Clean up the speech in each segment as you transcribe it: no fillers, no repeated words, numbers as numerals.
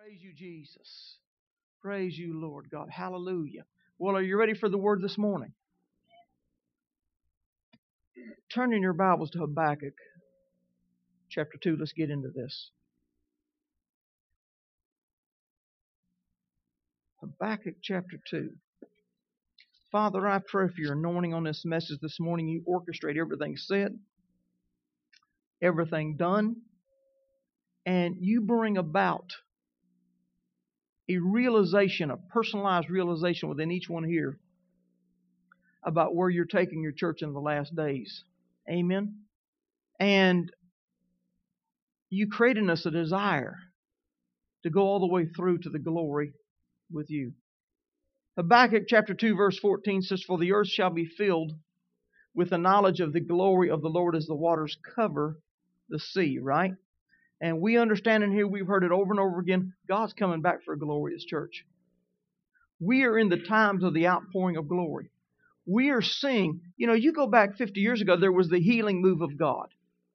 Praise you, Jesus. Praise you, Lord God. Hallelujah. Well, are you ready for the word this morning? Turn in your Bibles to Habakkuk chapter 2. Let's get into this. Habakkuk chapter 2. Father, I pray for your anointing on this message this morning. You orchestrate everything said, everything done, and you bring about a realization, a personalized realization within each one here about where you're taking your church in the last days. Amen. And you create in us a desire to go all the way through to the glory with you. Habakkuk chapter 2 verse 14 says, "For the earth shall be filled with the knowledge of the glory of the Lord as the waters cover the sea," right? And we understand in here, we've heard it over and over again, God's coming back for a glorious church. We are in the times of the outpouring of glory. We are seeing, you go back 50 years ago, there was the healing move of God,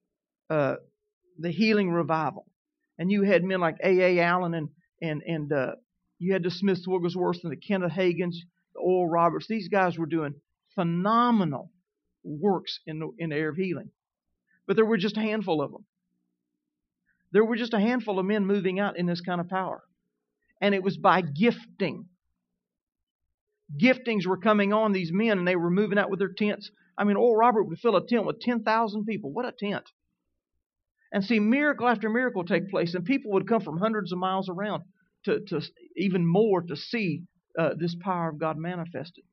the healing revival. And you had men like A.A. Allen and you had the Smith Wigglesworths and the Kenneth Hagins, the Oral Roberts. These guys were doing phenomenal works in the area of healing. But there were just a handful of them. There were just a handful of men moving out in this kind of power. And it was by gifting. Giftings were coming on these men, and they were moving out with their tents. I mean, Oral Robert would fill a tent with 10,000 people. What a tent. And see miracle after miracle take place, and people would come from hundreds of miles around to even more to see this power of God manifested.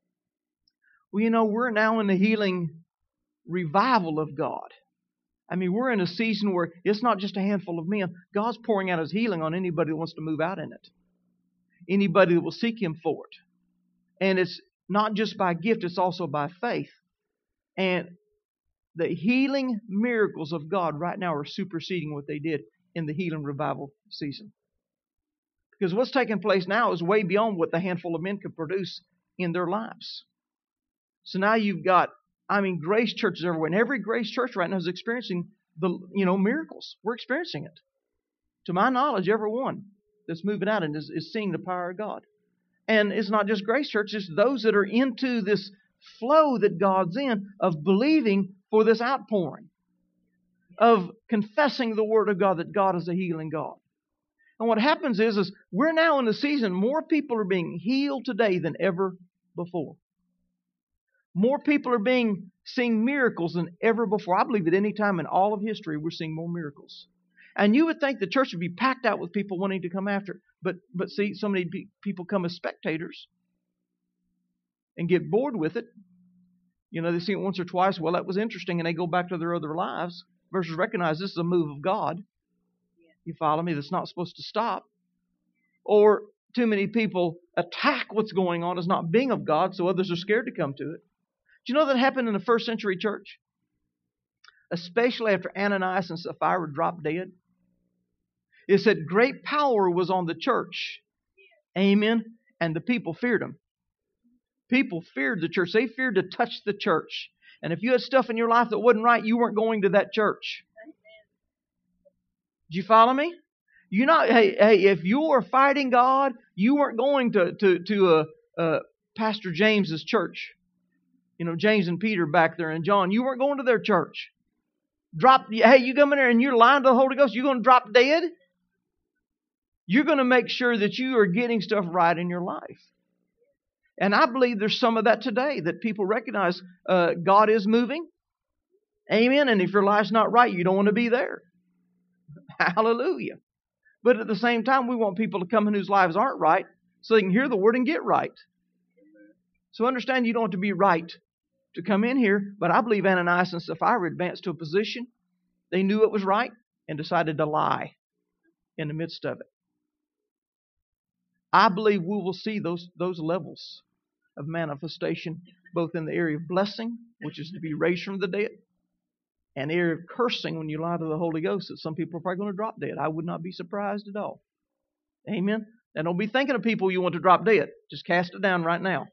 Well, we're now in the healing revival of God. I mean, we're in a season where it's not just a handful of men. God's pouring out His healing on anybody who wants to move out in it. Anybody that will seek Him for it. And it's not just by gift, it's also by faith. And the healing miracles of God right now are superseding what they did in the healing revival season. Because what's taking place now is way beyond what the handful of men could produce in their lives. So now you've got, grace churches everywhere. And every grace church right now is experiencing the, miracles. We're experiencing it. To my knowledge, everyone that's moving out and is seeing the power of God. And it's not just grace churches, it's those that are into this flow that God's in of believing for this outpouring. Of confessing the Word of God, that God is a healing God. And what happens is we're now in the season, more people are being healed today than ever before. More people are seeing miracles than ever before. I believe at any time in all of history, we're seeing more miracles. And you would think the church would be packed out with people wanting to come after it. But see, so many people come as spectators and get bored with it. They see it once or twice. Well, that was interesting. And they go back to their other lives versus recognize this is a move of God. You follow me? That's not supposed to stop. Or too many people attack what's going on as not being of God, so others are scared to come to it. Do you know that happened in the first century church? Especially after Ananias and Sapphira dropped dead. It said great power was on the church. Amen. And the people feared them. People feared the church. They feared to touch the church. And if you had stuff in your life that wasn't right, you weren't going to that church. Do you follow me? Hey, if you were fighting God, you weren't going to Pastor James's church. James and Peter back there and John. You weren't going to their church. Hey, you come in there and you're lying to the Holy Ghost, you're going to drop dead? You're going to make sure that you are getting stuff right in your life. And I believe there's some of that today, that people recognize God is moving. Amen. And if your life's not right, you don't want to be there. Hallelujah. But at the same time, we want people to come in whose lives aren't right so they can hear the word and get right. So understand you don't have to be right to come in here. But I believe Ananias and Sapphira advanced to a position. They knew it was right and decided to lie in the midst of it. I believe we will see those levels of manifestation, both in the area of blessing, which is to be raised from the dead, and the area of cursing when you lie to the Holy Ghost, that some people are probably going to drop dead. I would not be surprised at all. Amen. Now don't be thinking of people you want to drop dead. Just cast it down right now.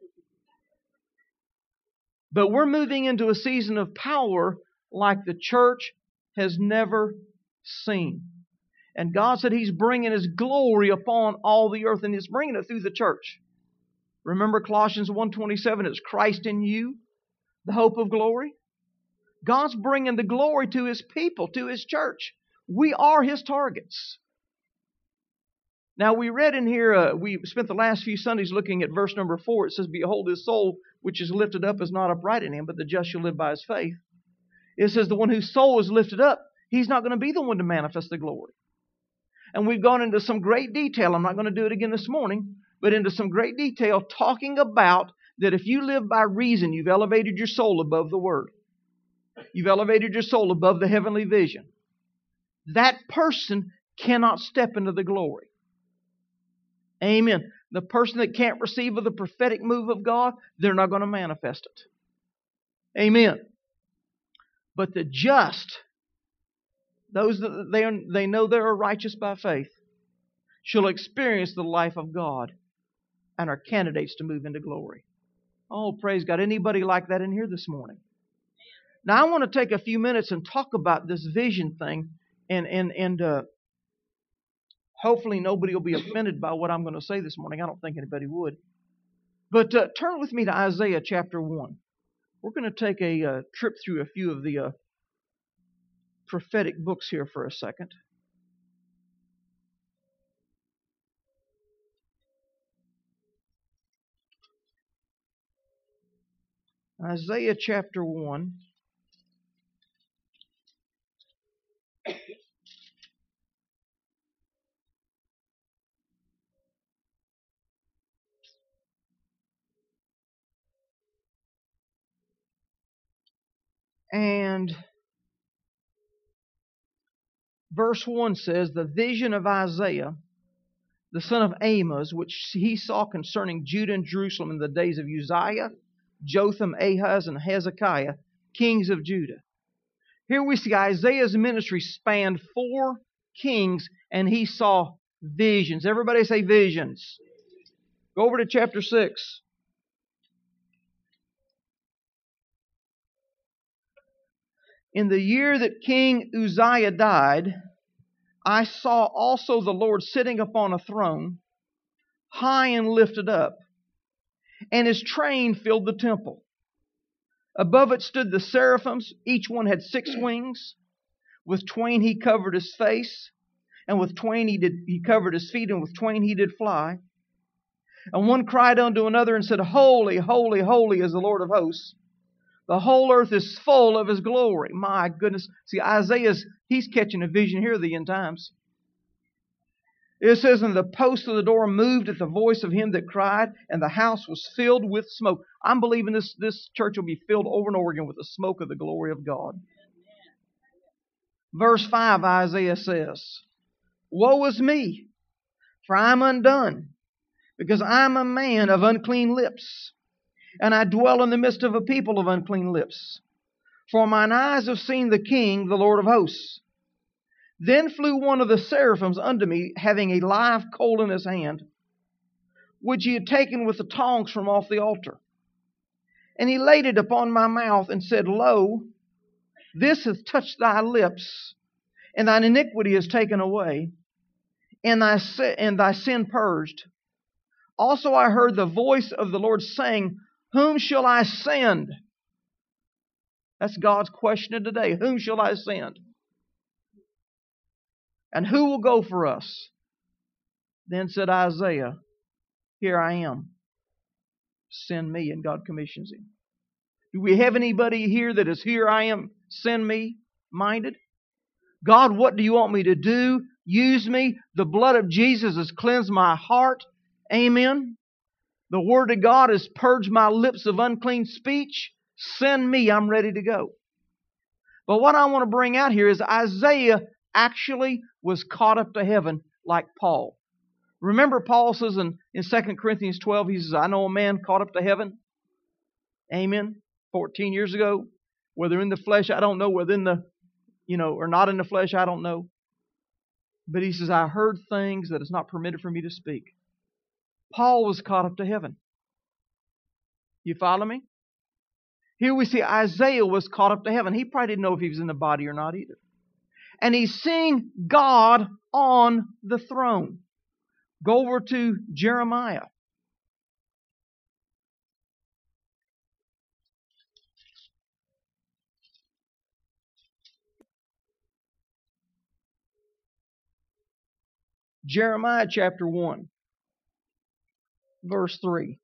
But we're moving into a season of power like the church has never seen. And God said He's bringing His glory upon all the earth, and He's bringing it through the church. Remember Colossians 1:27, it's Christ in you, the hope of glory. God's bringing the glory to His people, to His church. We are His targets. Now we read in here, we spent the last few Sundays looking at verse number 4. It says, Behold, His soul which is lifted up is not upright in him, but the just shall live by his faith. It says the one whose soul is lifted up, he's not going to be the one to manifest the glory. And we've gone into some great detail. I'm not going to do it again this morning, but into some great detail talking about that if you live by reason, you've elevated your soul above the Word. You've elevated your soul above the heavenly vision. That person cannot step into the glory. Amen. The person that can't receive of the prophetic move of God, they're not going to manifest it. Amen. But the just, those that they know they are righteous by faith, shall experience the life of God and are candidates to move into glory. Oh, praise God. Anybody like that in here this morning? Now, I want to take a few minutes and talk about this vision thing, and hopefully nobody will be offended by what I'm going to say this morning. I don't think anybody would. But turn with me to Isaiah chapter 1. We're going to take a trip through a few of the prophetic books here for a second. Isaiah chapter 1. And verse 1 says, The vision of Isaiah, the son of Amos, which he saw concerning Judah and Jerusalem in the days of Uzziah, Jotham, Ahaz, and Hezekiah, kings of Judah. Here we see Isaiah's ministry spanned 4 kings, and he saw visions. Everybody say visions. Go over to chapter 6. In the year that King Uzziah died, I saw also the Lord sitting upon a throne, high and lifted up, and His train filled the temple. Above it stood the seraphims, each one had 6 wings. With twain he covered his face, and with twain he covered his feet, and with twain he did fly. And one cried unto another and said, Holy, holy, holy is the Lord of hosts. The whole earth is full of His glory. My goodness. See, he's catching a vision here of the end times. It says, And the post of the door moved at the voice of him that cried, and the house was filled with smoke. I'm believing this church will be filled over and over again with the smoke of the glory of God. Verse 5, Isaiah says, Woe is me, for I am undone, because I am a man of unclean lips, and I dwell in the midst of a people of unclean lips. For mine eyes have seen the King, the Lord of hosts. Then flew one of the seraphims unto me, having a live coal in his hand, which he had taken with the tongs from off the altar. And he laid it upon my mouth, and said, Lo, this hath touched thy lips, and thine iniquity is taken away, and thy sin purged. Also I heard the voice of the Lord saying, Whom shall I send? That's God's question today. Whom shall I send? And who will go for us? Then said Isaiah, Here I am. Send me. And God commissions him. Do we have anybody here that is here I am, send me minded? God, what do you want me to do? Use me. The blood of Jesus has cleansed my heart. Amen. The Word of God has purged my lips of unclean speech. Send me. I'm ready to go. But what I want to bring out here is Isaiah actually was caught up to heaven like Paul. Remember Paul says in 2 Corinthians 12, he says, I know a man caught up to heaven. Amen. 14 years ago. Whether in the flesh, I don't know. Whether in the, or not in the flesh, I don't know. But he says, I heard things that it's not permitted for me to speak. Paul was caught up to heaven. You follow me? Here we see Isaiah was caught up to heaven. He probably didn't know if he was in the body or not either. And he's seeing God on the throne. Go over to Jeremiah. Jeremiah chapter 1, verse 3.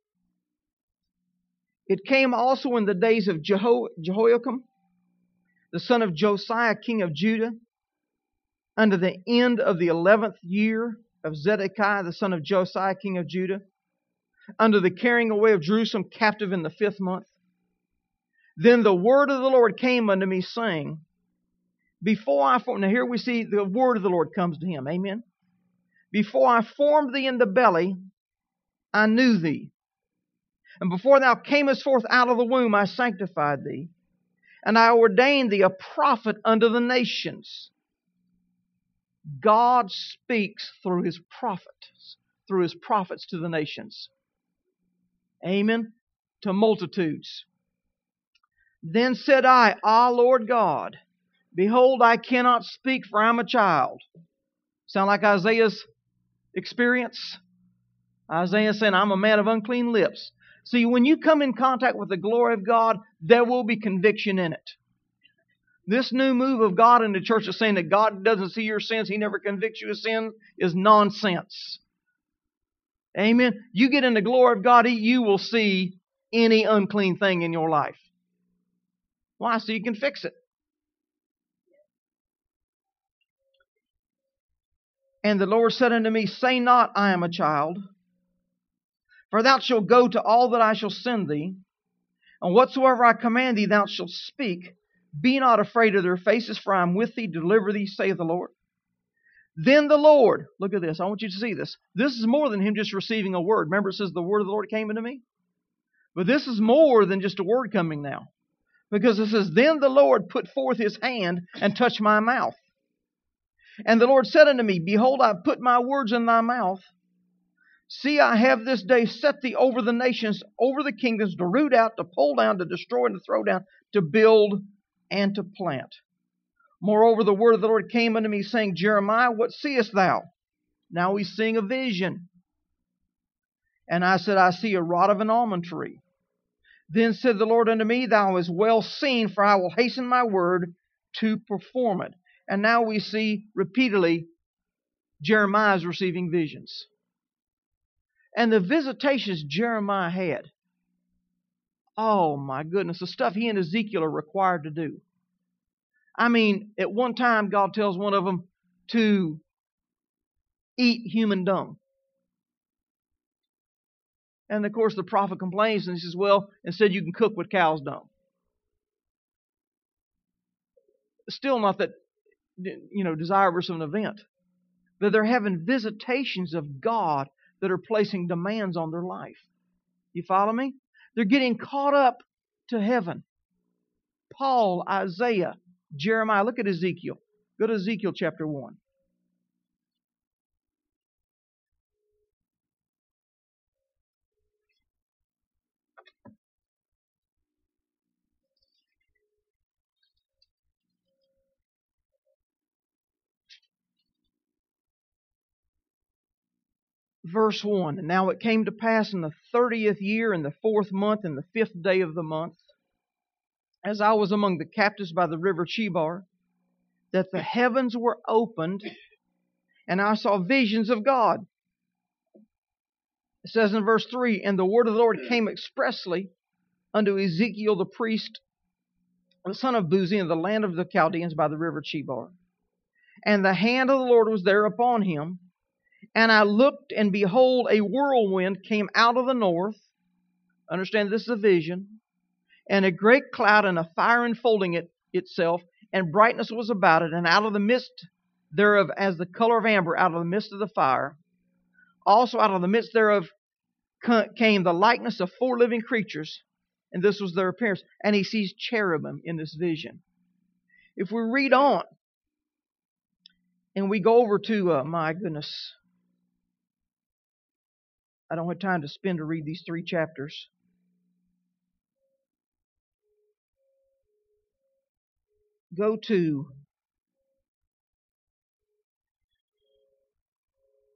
It came also in the days of Jehoiakim, the son of Josiah, king of Judah, unto the end of the 11th year of Zedekiah, the son of Josiah, king of Judah, unto the carrying away of Jerusalem captive in the 5th month. Then the word of the Lord came unto me, saying, before I formed... Now here we see the word of the Lord comes to him. Amen. Before I formed thee in the belly, I knew thee. And before thou camest forth out of the womb, I sanctified thee. And I ordained thee a prophet unto the nations. God speaks through his prophets to the nations. Amen. To multitudes. Then said I, Ah, Lord God, behold, I cannot speak, for I am a child. Sound like Isaiah's experience? Isaiah saying, I'm a man of unclean lips. See, when you come in contact with the glory of God, there will be conviction in it. This new move of God in the church is saying that God doesn't see your sins, He never convicts you of sin, is nonsense. Amen. You get in the glory of God, you will see any unclean thing in your life. Why? So you can fix it. And the Lord said unto me, say not, I am a child, for thou shalt go to all that I shall send thee, and whatsoever I command thee thou shalt speak. Be not afraid of their faces, for I am with thee to deliver thee, saith the Lord. Then the Lord, look at this, I want you to see this. This is more than him just receiving a word. Remember it says the word of the Lord came unto me? But this is more than just a word coming now. Because it says, then the Lord put forth his hand and touched my mouth. And the Lord said unto me, behold, I have put my words in thy mouth. See, I have this day set thee over the nations, over the kingdoms, to root out, to pull down, to destroy, and to throw down, to build and to plant. Moreover, the word of the Lord came unto me, saying, Jeremiah, what seest thou? Now he's seeing a vision. And I said, I see a rod of an almond tree. Then said the Lord unto me, thou hast well seen, for I will hasten my word to perform it. And now we see repeatedly Jeremiah is receiving visions. And the visitations Jeremiah had, oh my goodness, the stuff he and Ezekiel are required to do. I mean, at one time God tells one of them to eat human dung. And of course the prophet complains and he says, well, instead you can cook with cow's dung. Still not that, desirous of an event. But they're having visitations of God that are placing demands on their life. You follow me? They're getting caught up to heaven. Paul, Isaiah, Jeremiah. Look at Ezekiel. Go to Ezekiel chapter 1. Verse 1. And now it came to pass in the 30th year, in the 4th month, in the 5th day of the month, as I was among the captives by the river Chebar, that the heavens were opened, and I saw visions of God. It says in verse 3, and the word of the Lord came expressly unto Ezekiel the priest, the son of Buzi, in the land of the Chaldeans by the river Chebar. And the hand of the Lord was there upon him. And I looked, and behold, a whirlwind came out of the north. Understand, this is a vision. And a great cloud, and a fire enfolding itself, and brightness was about it. And out of the midst thereof, as the color of amber, out of the midst of the fire, also out of the midst thereof came the likeness of 4 living creatures. And this was their appearance. And he sees cherubim in this vision. If we read on, and we go over to, my goodness, I don't have time to spend to read these 3 chapters. Go to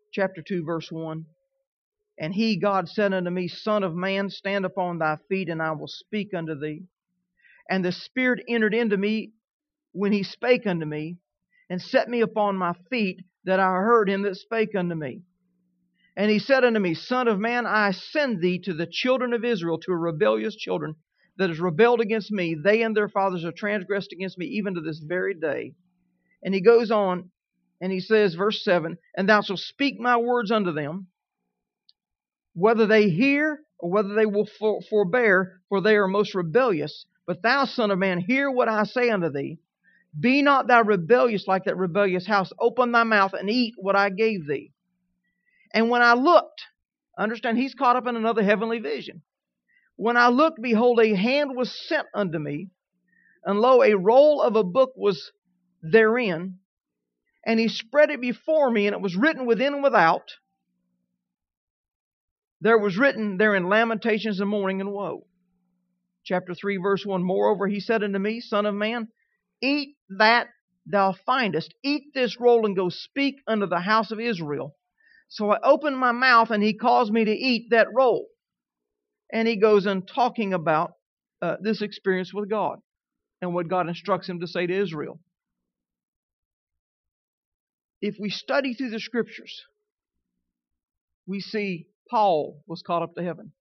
chapter 2, verse 1. And he, God, said unto me, Son of man, stand upon thy feet, and I will speak unto thee. And the Spirit entered into me when he spake unto me, and set me upon my feet, that I heard him that spake unto me. And he said unto me, Son of man, I send thee to the children of Israel, to a rebellious children that has rebelled against me. They and their fathers have transgressed against me, even to this very day. And he goes on, and he says, verse 7, And thou shalt speak my words unto them, whether they hear or whether they will forbear, for they are most rebellious. But thou, Son of man, hear what I say unto thee. Be not thou rebellious like that rebellious house. Open thy mouth and eat what I gave thee. And when I looked, understand, he's caught up in another heavenly vision. When I looked, behold, a hand was sent unto me, and lo, a roll of a book was therein. And he spread it before me, and it was written within and without. There was written therein lamentations and mourning and woe. Chapter 3, verse 1. Moreover, he said unto me, Son of man, eat that thou findest. Eat this roll and go speak unto the house of Israel. So I opened my mouth, and he caused me to eat that roll. And he goes on talking about this experience with God and what God instructs him to say to Israel. If we study through the Scriptures, we see Paul was caught up to heaven.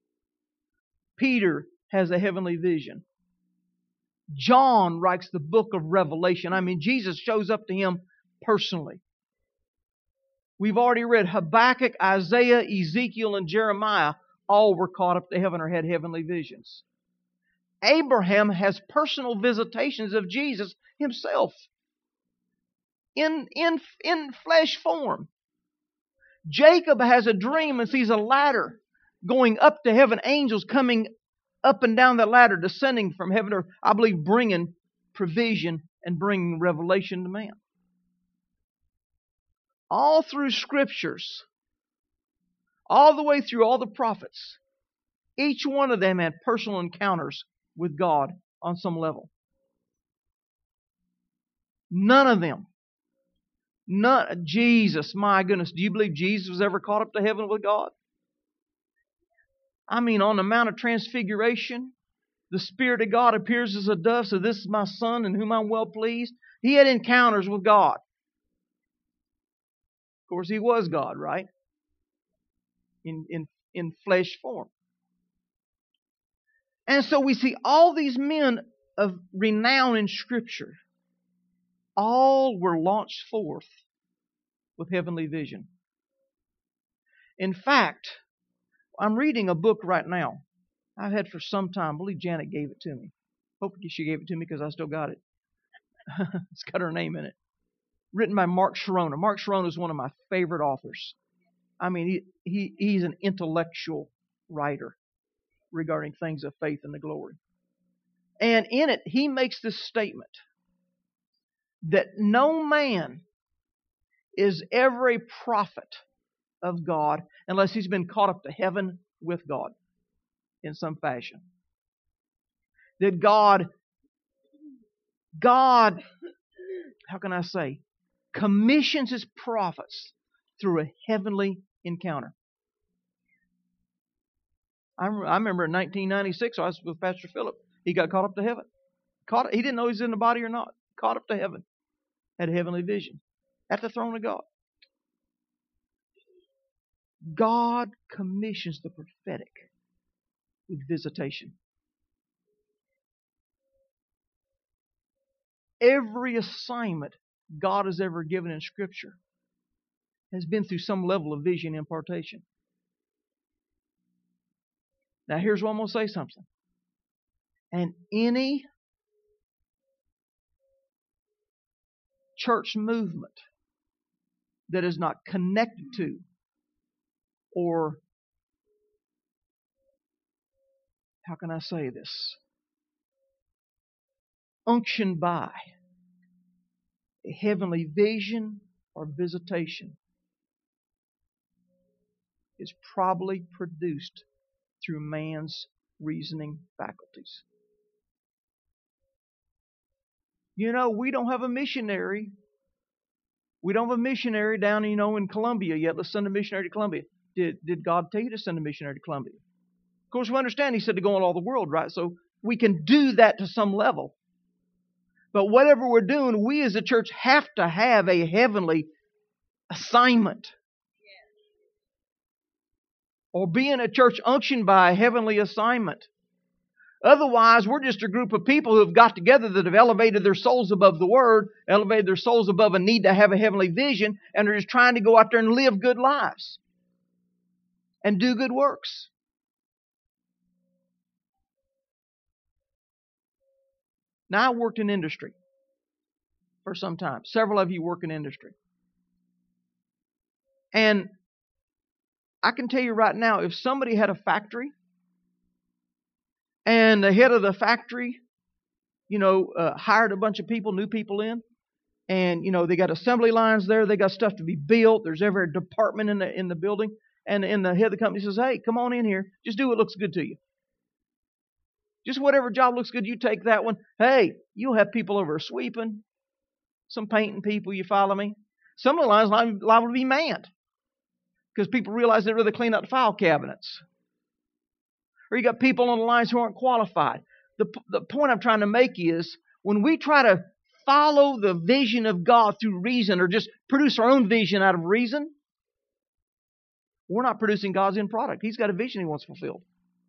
Peter has a heavenly vision. John writes the book of Revelation. I mean, Jesus shows up to him personally. We've already read Habakkuk, Isaiah, Ezekiel, and Jeremiah. All were caught up to heaven or had heavenly visions. Abraham has personal visitations of Jesus himself in flesh form. Jacob has a dream and sees a ladder going up to heaven, angels coming up and down that ladder, descending from heaven, or I believe bringing provision and bringing revelation to man. All through Scriptures, all the way through all the prophets, each one of them had personal encounters with God on some level. None of them. Jesus, my goodness, do you believe Jesus was ever caught up to heaven with God? I mean, on the Mount of Transfiguration, the Spirit of God appears as a dove, so this is my Son in whom I'm well pleased. He had encounters with God. Of course, he was God, right? In flesh form. And so we see all these men of renown in Scripture. All were launched forth with heavenly vision. In fact, I'm reading a book right now I've had for some time. I believe Janet gave it to me. Hopefully she gave it to me because I still got it. It's got her name in it. Written by Mark Sharona. Mark Sharona is one of my favorite authors. I mean, he's an intellectual writer regarding things of faith and the glory. And in it, he makes this statement that no man is ever a prophet of God unless he's been caught up to heaven with God in some fashion. That God, how can I say, commissions his prophets through a heavenly encounter. I remember in 1996, I was with Pastor Philip. He got caught up to heaven. He didn't know he was in the body or not. Caught up to heaven. Had a heavenly vision. At the throne of God. God commissions the prophetic with visitation. Every assignment God has ever given in Scripture has been through some level of vision impartation. Now here's what I'm going to say something. And any church movement that is not connected to or, how can I say this, unctioned by a heavenly vision or visitation is probably produced through man's reasoning faculties. You know, we don't have a missionary We don't have a missionary down, in Colombia yet. Let's send a missionary to Colombia. Did God tell you to send a missionary to Colombia? Of course, we understand He said to go in all the world, right? So we can do that to some level. But whatever we're doing, we as a church have to have a heavenly assignment. Or be in a church unctioned by a heavenly assignment. Otherwise, we're just a group of people who have got together that have elevated their souls above the Word, elevated their souls above a need to have a heavenly vision, and are just trying to go out there and live good lives and do good works. Now, I worked in industry for some time. Several of you work in industry. And I can tell you right now, if somebody had a factory and the head of the factory, hired a bunch of people, new people in, and, they got assembly lines there, they got stuff to be built, there's every department in the building, and the head of the company says, hey, come on in here, just do what looks good to you. Just whatever job looks good, you take that one. Hey, you'll have people over sweeping, some painting people, you follow me? Some of the lines liable to be manned because people realize they'd rather clean out the file cabinets. Or you got people on the lines who aren't qualified. The point I'm trying to make is when we try to follow the vision of God through reason or just produce our own vision out of reason, we're not producing God's end product. He's got a vision He wants fulfilled.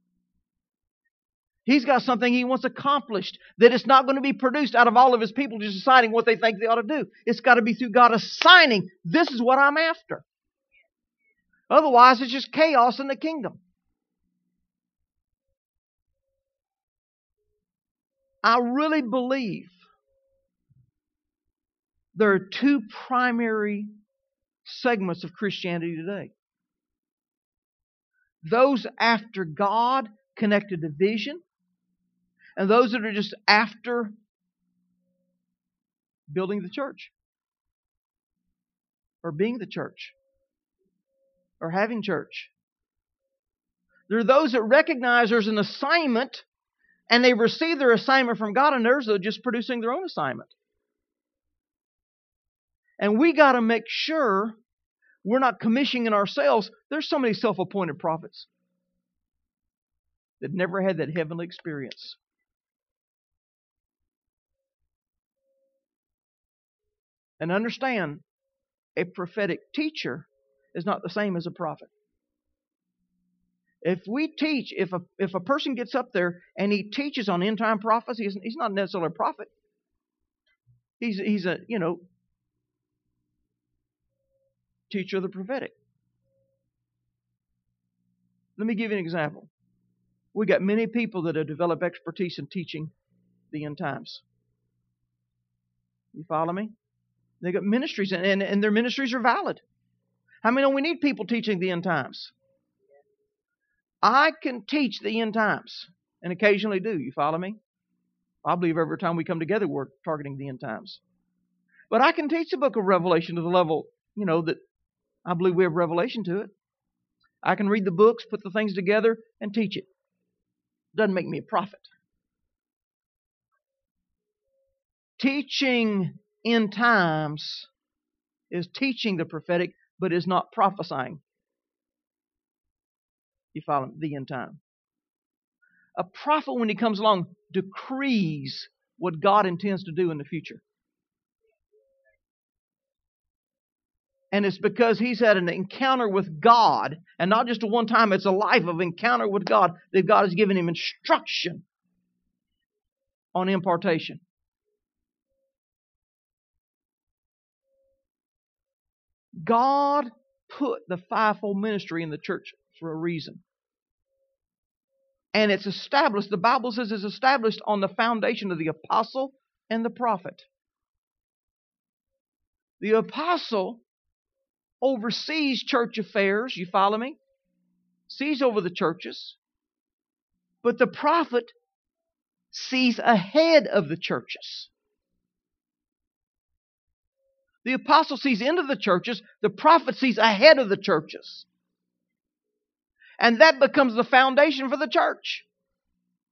He's got something He wants accomplished that it's not going to be produced out of all of His people just deciding what they think they ought to do. It's got to be through God assigning, this is what I'm after. Otherwise, it's just chaos in the kingdom. I really believe there are two primary segments of Christianity today. Those after God, connected to vision, and those that are just after building the church, or being the church, or having church. There are those that recognize there's an assignment, and they receive their assignment from God, and there's those just producing their own assignment. And we got to make sure we're not commissioning ourselves. There's so many self-appointed prophets that never had that heavenly experience. And understand, a prophetic teacher is not the same as a prophet. If we teach, if a person gets up there and he teaches on end time prophecy, he's not necessarily a prophet. He's a teacher of the prophetic. Let me give you an example. We got many people that have developed expertise in teaching the end times. You follow me? They got ministries, and their ministries are valid. How many know we need people teaching the end times? I can teach the end times, and occasionally do. You follow me? I believe every time we come together, we're targeting the end times. But I can teach the book of Revelation to the level, that I believe we have revelation to it. I can read the books, put the things together, and teach it. Doesn't make me a prophet. Teaching end times is teaching the prophetic, but is not prophesying. You follow the end time. A prophet, when he comes along, decrees what God intends to do in the future. And it's because he's had an encounter with God, and not just a one time, it's a life of encounter with God, that God has given him instruction on impartation. God put the fivefold ministry in the church for a reason. And it's established, the Bible says it's established on the foundation of the apostle and the prophet. The apostle oversees church affairs, you follow me? Sees over the churches. But the prophet sees ahead of the churches. The apostle sees into the churches, the prophet sees ahead of the churches. And that becomes the foundation for the church.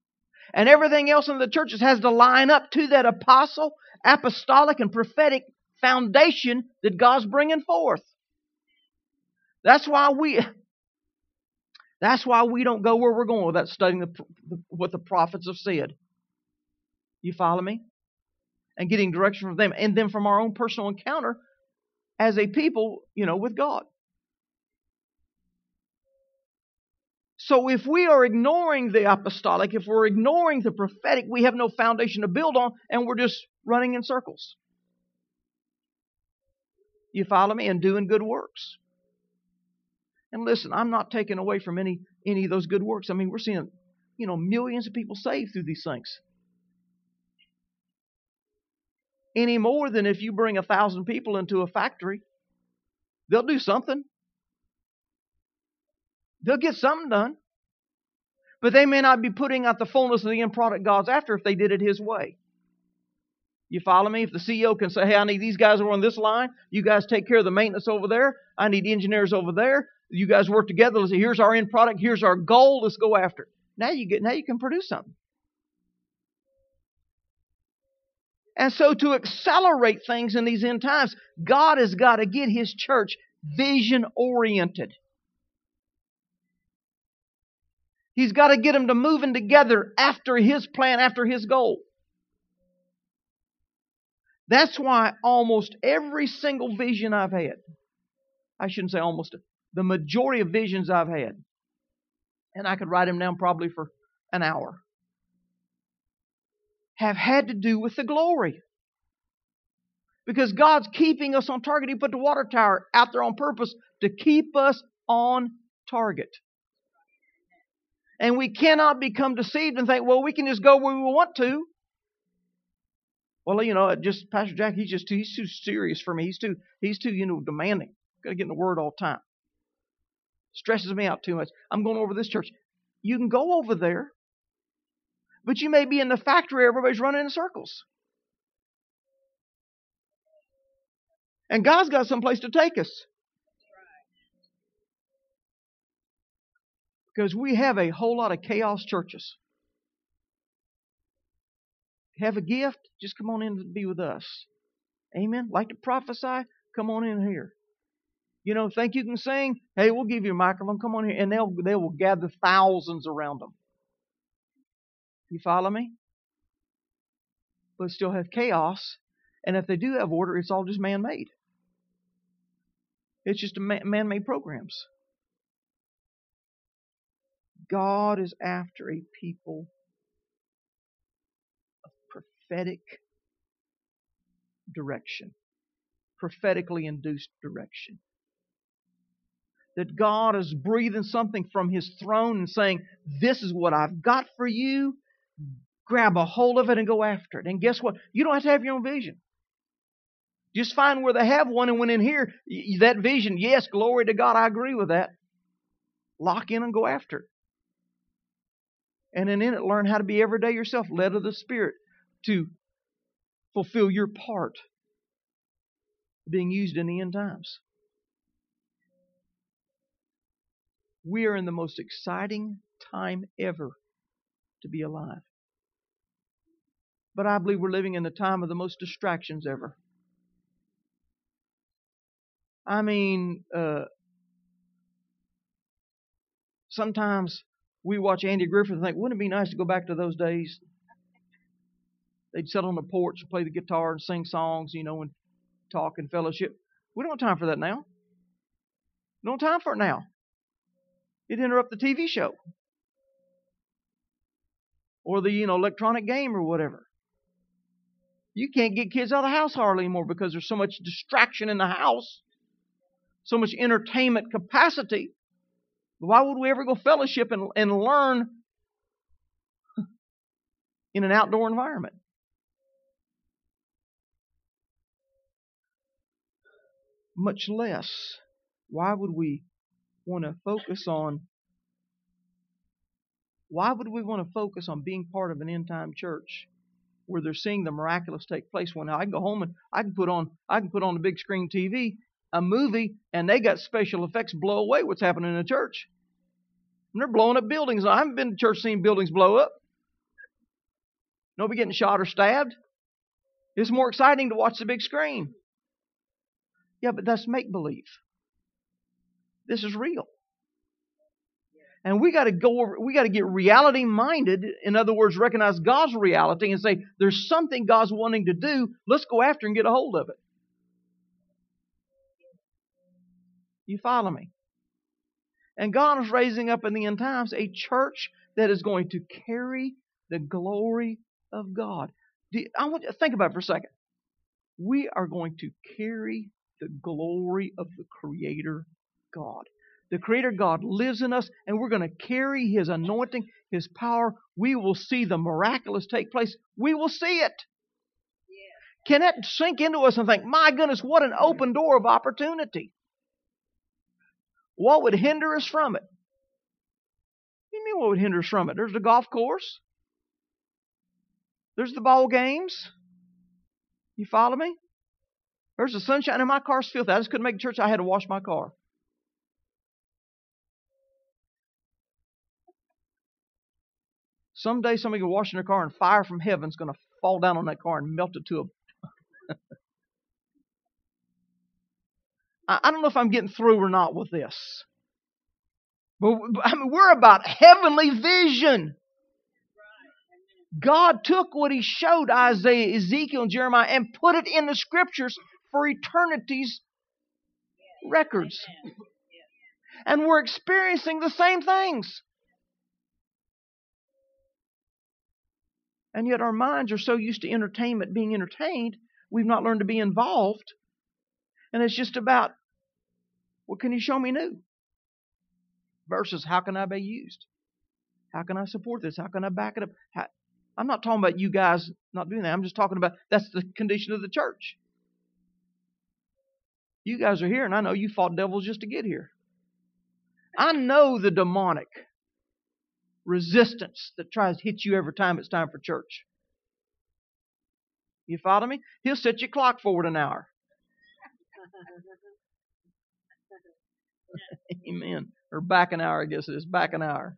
And everything else in the churches has to line up to that apostle, apostolic, and prophetic foundation that God's bringing forth. That's why we don't go where we're going without studying what the prophets have said. You follow me? And getting direction from them, and then from our own personal encounter as a people, with God. So if we are ignoring the apostolic, if we're ignoring the prophetic, we have no foundation to build on, and we're just running in circles. You follow me? And doing good works. And listen, I'm not taking away from any of those good works. I mean, we're seeing, millions of people saved through these things. Any more than if you bring 1,000 people into a factory, they'll do something. They'll get something done. But they may not be putting out the fullness of the end product God's after if they did it His way. You follow me? If the CEO can say, hey, I need these guys over on this line. You guys take care of the maintenance over there. I need engineers over there. You guys work together. Let's say, here's our end product. Here's our goal. Let's go after it. Now you can produce something. And so to accelerate things in these end times, God has got to get His church vision-oriented. He's got to get them to moving together after His plan, after His goal. That's why almost every single vision I've had, I shouldn't say almost, the majority of visions I've had, and I could write them down probably for an hour, have had to do with the glory. Because God's keeping us on target. He put the water tower out there on purpose to keep us on target. And we cannot become deceived and think, well, we can just go where we want to. Well, just Pastor Jack, he's too serious for me. He's too demanding. Got to get in the Word all the time. Stresses me out too much. I'm going over this church. You can go over there, but you may be in the factory. Everybody's running in circles. And God's got someplace to take us. Because we have a whole lot of chaos churches. Have a gift, just come on in to be with us. Amen. Like to prophesy, come on in here. Think you can sing? Hey, we'll give you a microphone. Come on here. And they will gather thousands around them. You follow me? But still have chaos. And if they do have order, it's all just man-made. It's just man-made programs. God is after a people of prophetic direction. Prophetically induced direction. That God is breathing something from His throne and saying, this is what I've got for you. Grab a hold of it and go after it. And guess what? You don't have to have your own vision. Just find where they have one, and when in here, that vision, yes, glory to God, I agree with that. Lock in and go after it. And then in it, learn how to be every day yourself, led of the Spirit, to fulfill your part being used in the end times. We are in the most exciting time ever to be alive. But I believe we're living in the time of the most distractions ever. I mean, sometimes we watch Andy Griffith and think, wouldn't it be nice to go back to those days? They'd sit on the porch and play the guitar and sing songs, and talk and fellowship. We don't have time for that now. No time for it now. It'd interrupt the TV show. Or the, electronic game or whatever. You can't get kids out of the house hardly anymore because there's so much distraction in the house. So much entertainment capacity. Why would we ever go fellowship and learn in an outdoor environment? Much less, why would we want to focus on being part of an end time church where they're seeing the miraculous take place? When I can go home and I can put on the big screen TV a movie, and they got special effects blow away what's happening in the church. And they're blowing up buildings. I haven't been to church seen buildings blow up. Nobody getting shot or stabbed. It's more exciting to watch the big screen. Yeah, but that's make-believe. This is real. And we got to get reality-minded. In other words, recognize God's reality and say, there's something God's wanting to do. Let's go after and get a hold of it. You follow me? And God is raising up in the end times a church that is going to carry the glory of God. I want you to think about it for a second. We are going to carry the glory of the Creator God. The Creator God lives in us, and we're going to carry His anointing, His power. We will see the miraculous take place. We will see it. Can that sink into us and think, my goodness, what an open door of opportunity? What would hinder us from it? You mean what would hinder us from it? There's the golf course. There's the ball games. You follow me? There's the sunshine, and my car's filthy. I just couldn't make church. I had to wash my car. Someday somebody will wash in their car and fire from heaven is going to fall down on that car and melt it to a... I don't know if I'm getting through or not with this. But we're about heavenly vision. God took what He showed Isaiah, Ezekiel, and Jeremiah and put it in the Scriptures for eternity's records. And we're experiencing the same things. And yet our minds are so used to entertainment, being entertained, we've not learned to be involved. And it's just about, what can you show me new? Versus, how can I be used? How can I support this? How can I back it up? I'm not talking about you guys not doing that. I'm just talking about that's the condition of the church. You guys are here, and I know you fought devils just to get here. I know the demonic resistance that tries to hit you every time it's time for church. You follow me? He'll set your clock forward an hour. Amen. Or back an hour, I guess it is. Back an hour.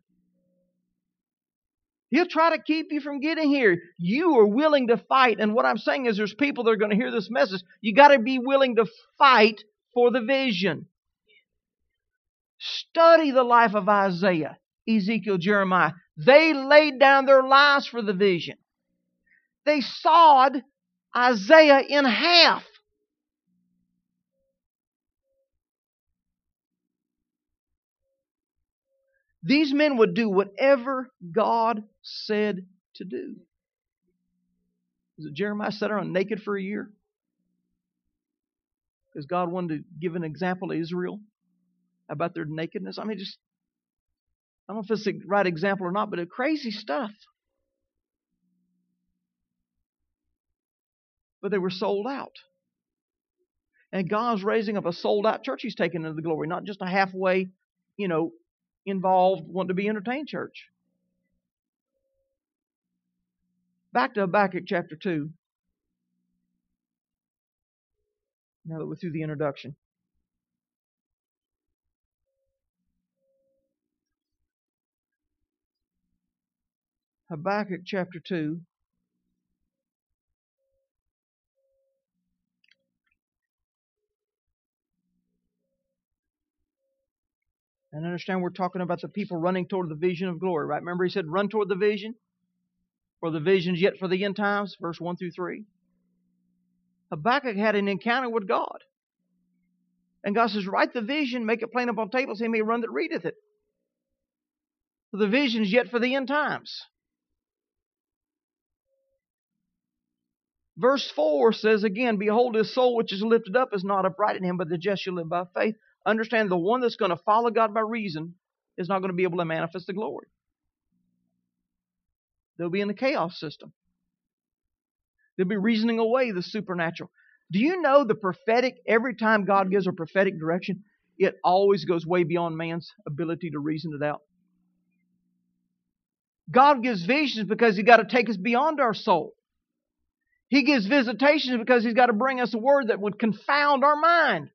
He'll try to keep you from getting here. You are willing to fight. And what I'm saying is there's people that are going to hear this message. You got to be willing to fight for the vision. Study the life of Isaiah, Ezekiel, Jeremiah. They laid down their lives for the vision. They sawed Isaiah in half. These men would do whatever God said to do. Was it Jeremiah sat around naked for a year? Because God wanted to give an example to Israel about their nakedness. I don't know if it's the right example or not, but it's crazy stuff. But they were sold out. And God's raising up a sold out church He's taking into the glory, not just a halfway, involved, want to be entertained church. Back to Habakkuk chapter 2. Now that we're through the introduction. Habakkuk chapter 2. And understand we're talking about the people running toward the vision of glory, right? Remember He said, run toward the vision, for the vision's yet for the end times, verse 1 through 3. Habakkuk had an encounter with God. And God says, write the vision, make it plain upon tables, he may run that readeth it. For the vision's yet for the end times. Verse 4 says again, behold, his soul which is lifted up is not upright in him, but the just shall live by faith. Understand, the one that's going to follow God by reason is not going to be able to manifest the glory. They'll be in the chaos system. They'll be reasoning away the supernatural. Do you know the prophetic, every time God gives a prophetic direction, it always goes way beyond man's ability to reason it out? God gives visions because He's got to take us beyond our soul. He gives visitations because He's got to bring us a word that would confound our mind.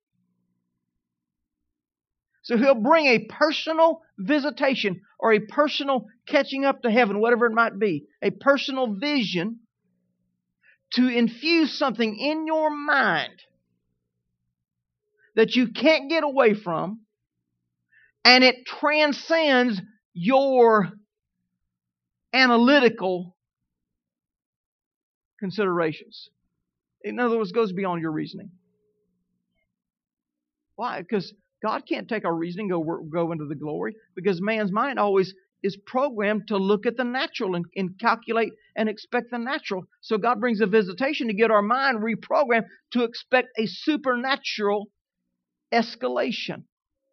So He'll bring a personal visitation or a personal catching up to heaven, whatever it might be, a personal vision to infuse something in your mind that you can't get away from, and it transcends your analytical considerations. In other words, it goes beyond your reasoning. Why? Because God can't take our reasoning and go into the glory, because man's mind always is programmed to look at the natural and calculate and expect the natural. So God brings a visitation to get our mind reprogrammed to expect a supernatural escalation.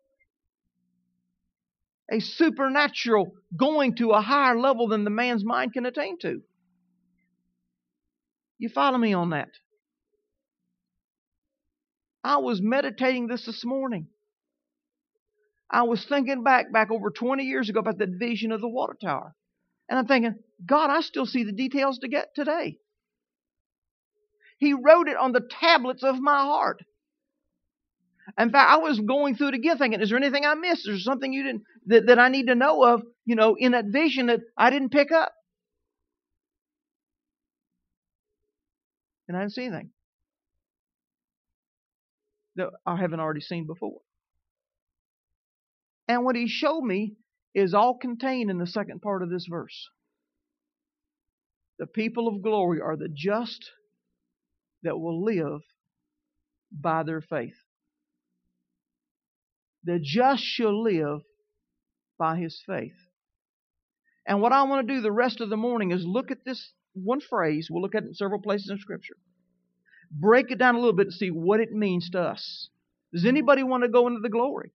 A supernatural going to a higher level than the man's mind can attain to. You follow me on that? I was meditating this morning. I was thinking back over 20 years ago about that vision of the water tower. And I'm thinking, God, I still see the details to get today. He wrote it on the tablets of my heart. In fact, I was going through it again thinking, is there anything I missed? Is there something you didn't that I need to know of, in that vision that I didn't pick up? And I didn't see anything that I haven't already seen before. And what he showed me is all contained in the second part of this verse. The people of glory are the just that will live by their faith. The just shall live by his faith. And what I want to do the rest of the morning is look at this one phrase. We'll look at it in several places in Scripture. Break it down a little bit to see what it means to us. Does anybody want to go into the glory?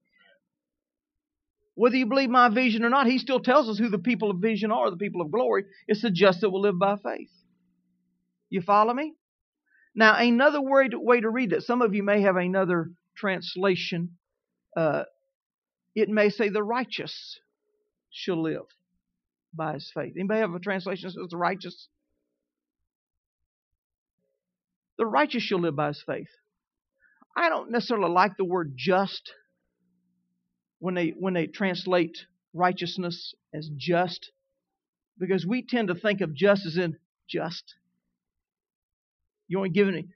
Whether you believe my vision or not, he still tells us who the people of vision are, the people of glory. It's the just that will live by faith. You follow me? Now, another way to read that. Some of you may have another translation. It may say the righteous shall live by his faith. Anybody have a translation that says the righteous? The righteous shall live by his faith. I don't necessarily like the word just when they translate righteousness as just, because we tend to think of just as in just. You only given it,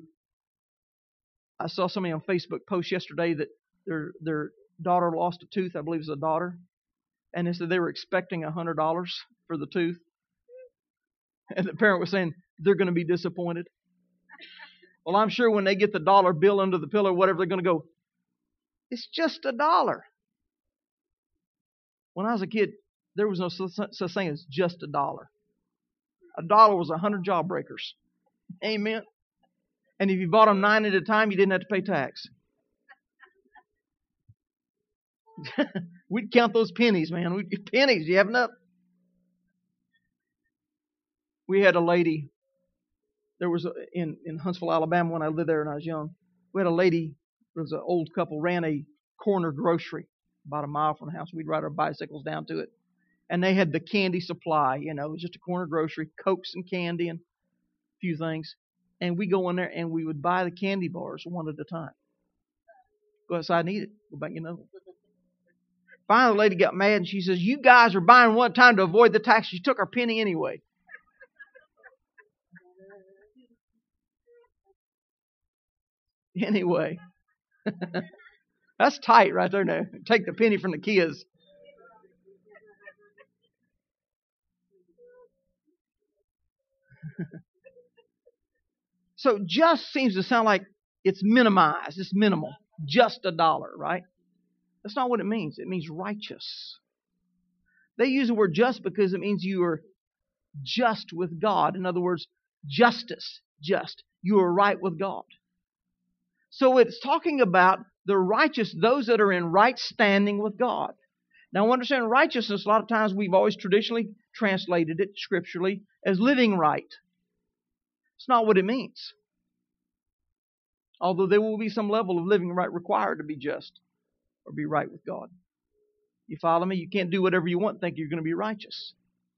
I saw somebody on Facebook post yesterday that their daughter lost a tooth. I believe it was a daughter. And they said they were expecting $100 for the tooth. And the parent was saying they're going to be disappointed. Well, I'm sure when they get the dollar bill under the pillow or whatever, they're going to go, it's just $1. When I was a kid, there was no such thing as just $1. $1 was 100 jawbreakers. Amen. And if you bought them 9 at a time, you didn't have to pay tax. We'd count those pennies, man. Pennies, you have enough? We had a lady. There was in Huntsville, Alabama, when I lived there and I was young. We had a lady. There was an old couple ran a corner grocery about a mile from the house. We'd ride our bicycles down to it, and they had the candy supply. It was just a corner grocery, Cokes and candy and a few things. And we go in there and we would buy the candy bars one at a time. Go outside and eat it. Go back and get another one. Finally, the lady got mad and she says, "You guys are buying one at a time to avoid the tax." She took our penny anyway. Anyway. That's tight right there now. Take the penny from the kids. So just seems to sound like it's minimized. It's minimal. Just $1, right? That's not what it means. It means righteous. They use the word just because it means you are just with God. In other words, justice, just. You are right with God. So it's talking about the righteous, those that are in right standing with God. Now, understand righteousness, a lot of times we've always traditionally translated it scripturally as living right. It's not what it means. Although there will be some level of living right required to be just or be right with God. You follow me? You can't do whatever you want and think you're going to be righteous.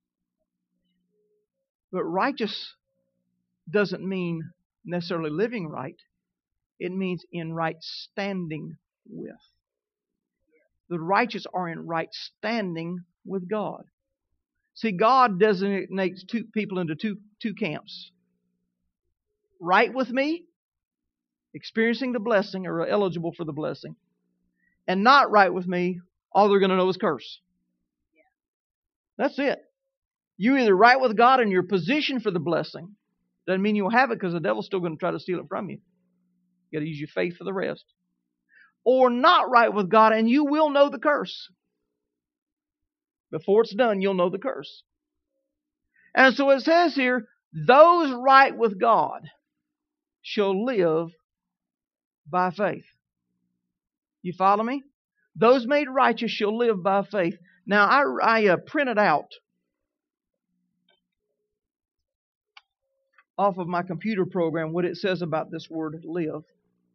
But righteous doesn't mean necessarily living right. It means in right standing with. The righteous are in right standing with God. See, God designates two people into two camps. Right with me experiencing the blessing or are eligible for the blessing, and not right with me, all they're going to know is curse. That's it. You're either right with God and you're positioned for the blessing. Doesn't mean you'll have it because the devil's still going to try to steal it from you. You got to use your faith for the rest. Or not right with God and you will know the curse. Before it's done, you'll know the curse. And so it says here, those right with God shall live by faith. You follow me? Those made righteous shall live by faith. Now, I printed out off of my computer program what it says about this word live.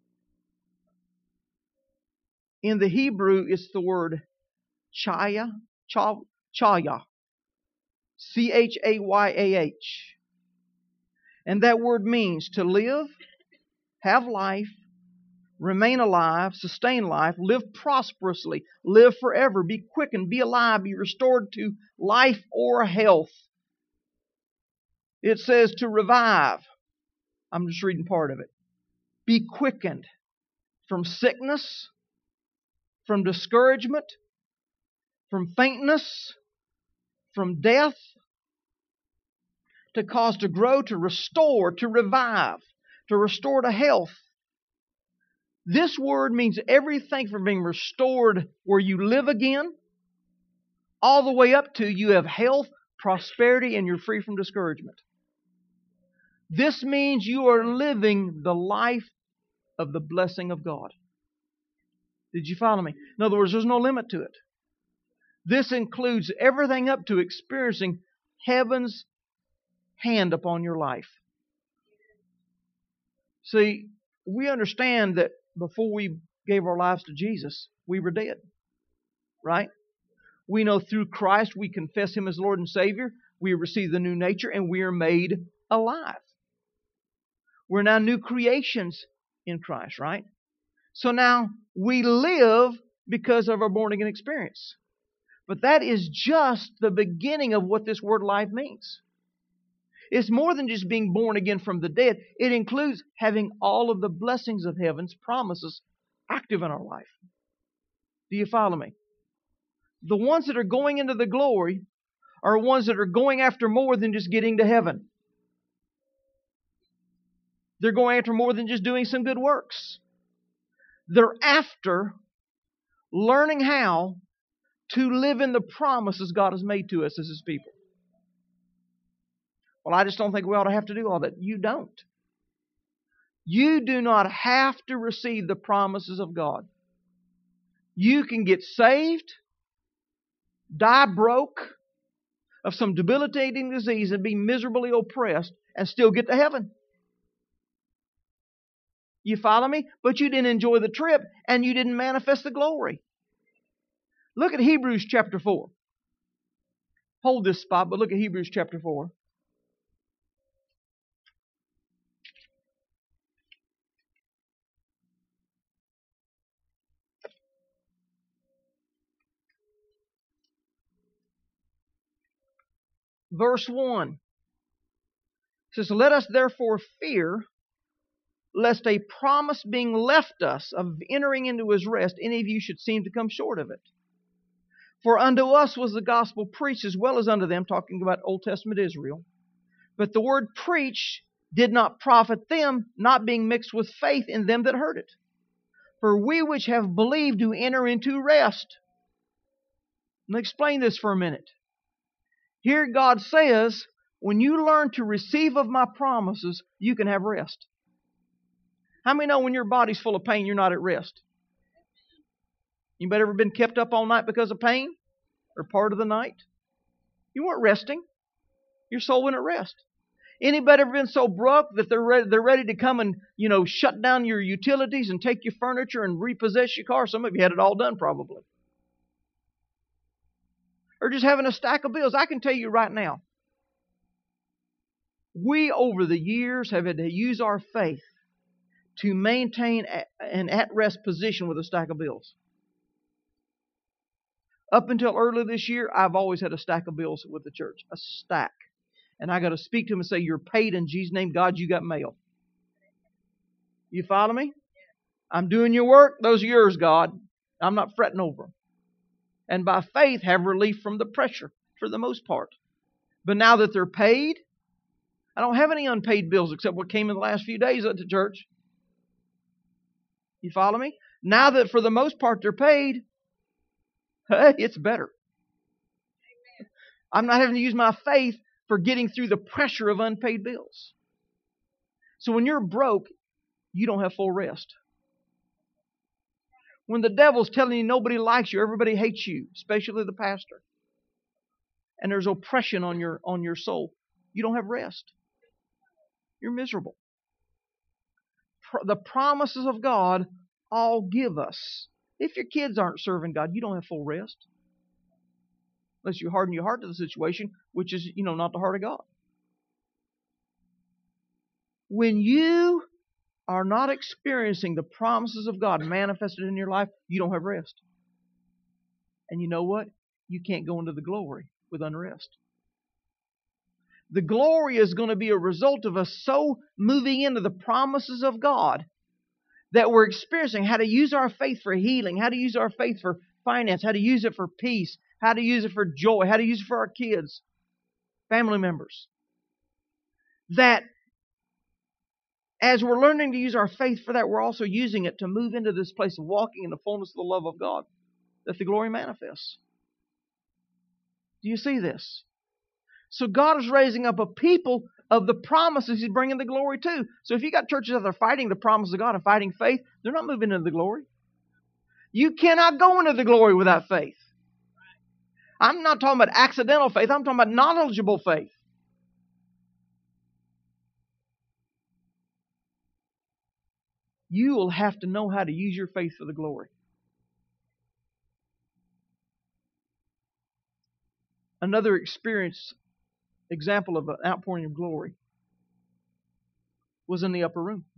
In the Hebrew, it's the word chaya, chaya, C-H-A-Y-A-H. And that word means to live, have life, remain alive, sustain life, live prosperously, live forever, be quickened, be alive, be restored to life or health. It says to revive. I'm just reading part of it. Be quickened from sickness, from discouragement, from faintness, from death, to cause to grow, to restore, to revive, to restore to health. This word means everything from being restored where you live again, all the way up to you have health, prosperity, and you're free from discouragement. This means you are living the life of the blessing of God. Did you follow me? In other words, there's no limit to it. This includes everything up to experiencing heaven's hand upon your life. See, we understand that before we gave our lives to Jesus, we were dead. Right? We know through Christ we confess Him as Lord and Savior. We receive the new nature and we are made alive. We're now new creations in Christ, right? So now we live because of our born-again experience. But that is just the beginning of what this word life means. It's more than just being born again from the dead. It includes having all of the blessings of heaven's promises active in our life. Do you follow me? The ones that are going into the glory are ones that are going after more than just getting to heaven. They're going after more than just doing some good works. They're after learning how to live in the promises God has made to us as His people. Well, I just don't think we ought to have to do all that. You don't. You do not have to receive the promises of God. You can get saved, die broke of some debilitating disease and be miserably oppressed and still get to heaven. You follow me? But you didn't enjoy the trip and you didn't manifest the glory. Look at Hebrews chapter 4. Hold this spot, but look at Hebrews chapter 4. Verse 1 it says, "Let us therefore fear, lest a promise being left us of entering into His rest, any of you should seem to come short of it. For unto us was the gospel preached as well as unto them," talking about Old Testament Israel. "But the word preached did not profit them, not being mixed with faith in them that heard it. For we which have believed do enter into rest." Let me explain this for a minute. Here God says, when you learn to receive of my promises, you can have rest. How many know when your body's full of pain, you're not at rest? Anybody ever been kept up all night because of pain? Or part of the night? You weren't resting. Your soul went at rest. Anybody ever been so broke that they're ready to come and, shut down your utilities and take your furniture and repossess your car? Some of you had it all done probably. Or just having a stack of bills. I can tell you right now, we over the years have had to use our faith to maintain an at-rest position with a stack of bills. Up until early this year, I've always had a stack of bills with the church. A stack. And I got to speak to them and say, "You're paid in Jesus' name. God, you got mail." You follow me? I'm doing your work. Those are yours, God. I'm not fretting over them. And by faith have relief from the pressure for the most part. But now that they're paid, I don't have any unpaid bills except what came in the last few days at the church. You follow me? Now that for the most part they're paid, hey, it's better. I'm not having to use my faith for getting through the pressure of unpaid bills. So when you're broke, you don't have full rest. When the devil's telling you nobody likes you, everybody hates you, especially the pastor, and there's oppression on your soul, you don't have rest. You're miserable. The promises of God all give us. If your kids aren't serving God, you don't have full rest. Unless you harden your heart to the situation, which is, not the heart of God. When you are not experiencing the promises of God manifested in your life, you don't have rest. And you know what? You can't go into the glory with unrest. The glory is going to be a result of us so moving into the promises of God that we're experiencing how to use our faith for healing, how to use our faith for finance, how to use it for peace, how to use it for joy, how to use it for our kids, family members. That as we're learning to use our faith for that, we're also using it to move into this place of walking in the fullness of the love of God, that the glory manifests. Do you see this? So God is raising up a people of the promises He's bringing the glory to. So if you got churches that are fighting the promises of God and fighting faith, they're not moving into the glory. You cannot go into the glory without faith. I'm not talking about accidental faith. I'm talking about knowledgeable faith. You will have to know how to use your faith for the glory. Another example of an outpouring of glory was in the upper room.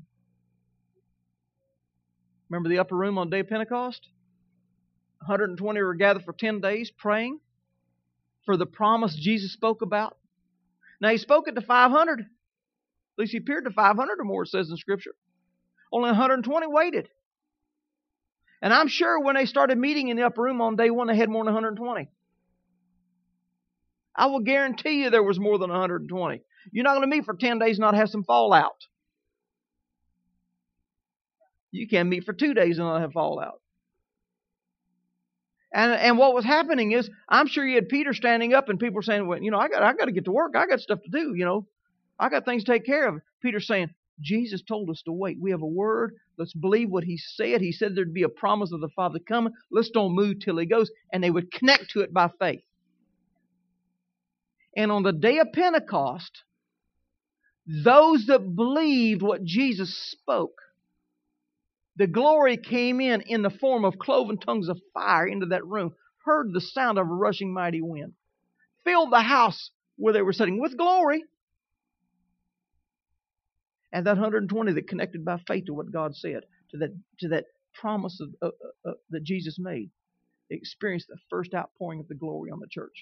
Remember the upper room on the day of Pentecost? 120 were gathered for 10 days praying for the promise Jesus spoke about. Now He spoke it to 500. At least He appeared to 500 or more, it says in Scripture. Only 120 waited. And I'm sure when they started meeting in the upper room on day one, they had more than 120. I will guarantee you there was more than 120. You're not going to meet for 10 days and not have some fallout. You can meet for 2 days and not have fallout. And what was happening is, I'm sure you had Peter standing up and people were saying, well, I got to get to work. I got stuff to do, I got things to take care of. Peter's saying, Jesus told us to wait. We have a word. Let's believe what He said. He said there'd be a promise of the Father coming. Let's don't move till He goes. And they would connect to it by faith. And on the day of Pentecost, those that believed what Jesus spoke, the glory came in the form of cloven tongues of fire into that room, heard the sound of a rushing mighty wind, filled the house where they were sitting with glory. And that 120 that connected by faith to what God said, to that promise that Jesus made, experienced the first outpouring of the glory on the church.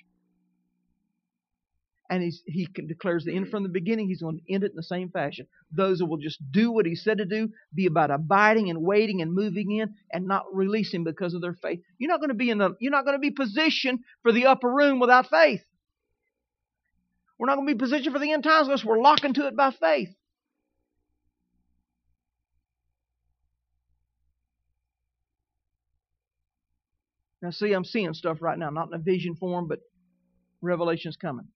And he declares the end from the beginning. He's going to end it in the same fashion. Those who will just do what He said to do, be about abiding and waiting and moving in, and not releasing because of their faith. You're not going to be positioned for the upper room without faith. We're not going to be positioned for the end times unless we're locking to it by faith. Now, see, I'm seeing stuff right now, not in a vision form, but revelation's coming.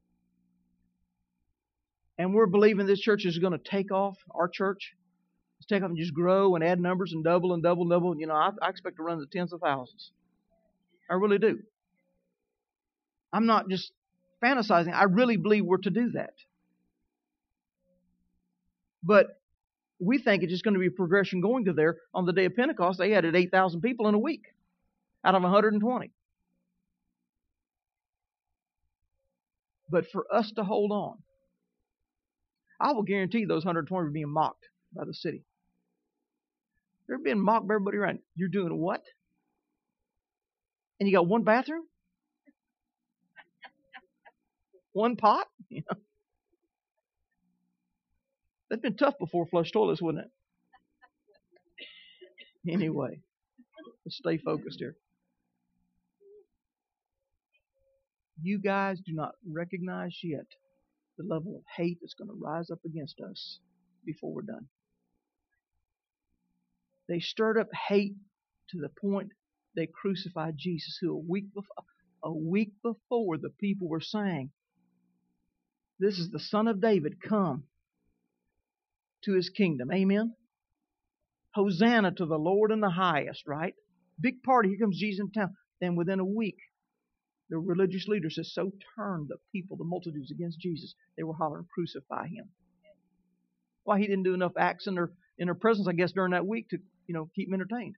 And we're believing this church is going to take off, our church. Let's take off and just grow and add numbers and double and double and double. I expect to run to tens of thousands. I really do. I'm not just fantasizing. I really believe we're to do that. But we think it's just going to be a progression going to there. On the day of Pentecost, they added 8,000 people in a week out of 120. But for us to hold on, I will guarantee those 120 are being mocked by the city. They're being mocked by everybody around. You're doing what? And you got one bathroom? One pot? That's been tough before flush toilets, wouldn't it? Anyway, let's stay focused here. You guys do not recognize yet the level of hate that's going to rise up against us before we're done. They stirred up hate to the point they crucified Jesus, who a week before the people were saying, "This is the Son of David, come to His kingdom." Amen? Hosanna to the Lord in the highest, right? Big party, here comes Jesus in town. Then within a week, the religious leaders had so turned the people, the multitudes, against Jesus, they were hollering, "Crucify Him." Why? He didn't do enough acts in their presence, I guess, during that week to, keep them entertained.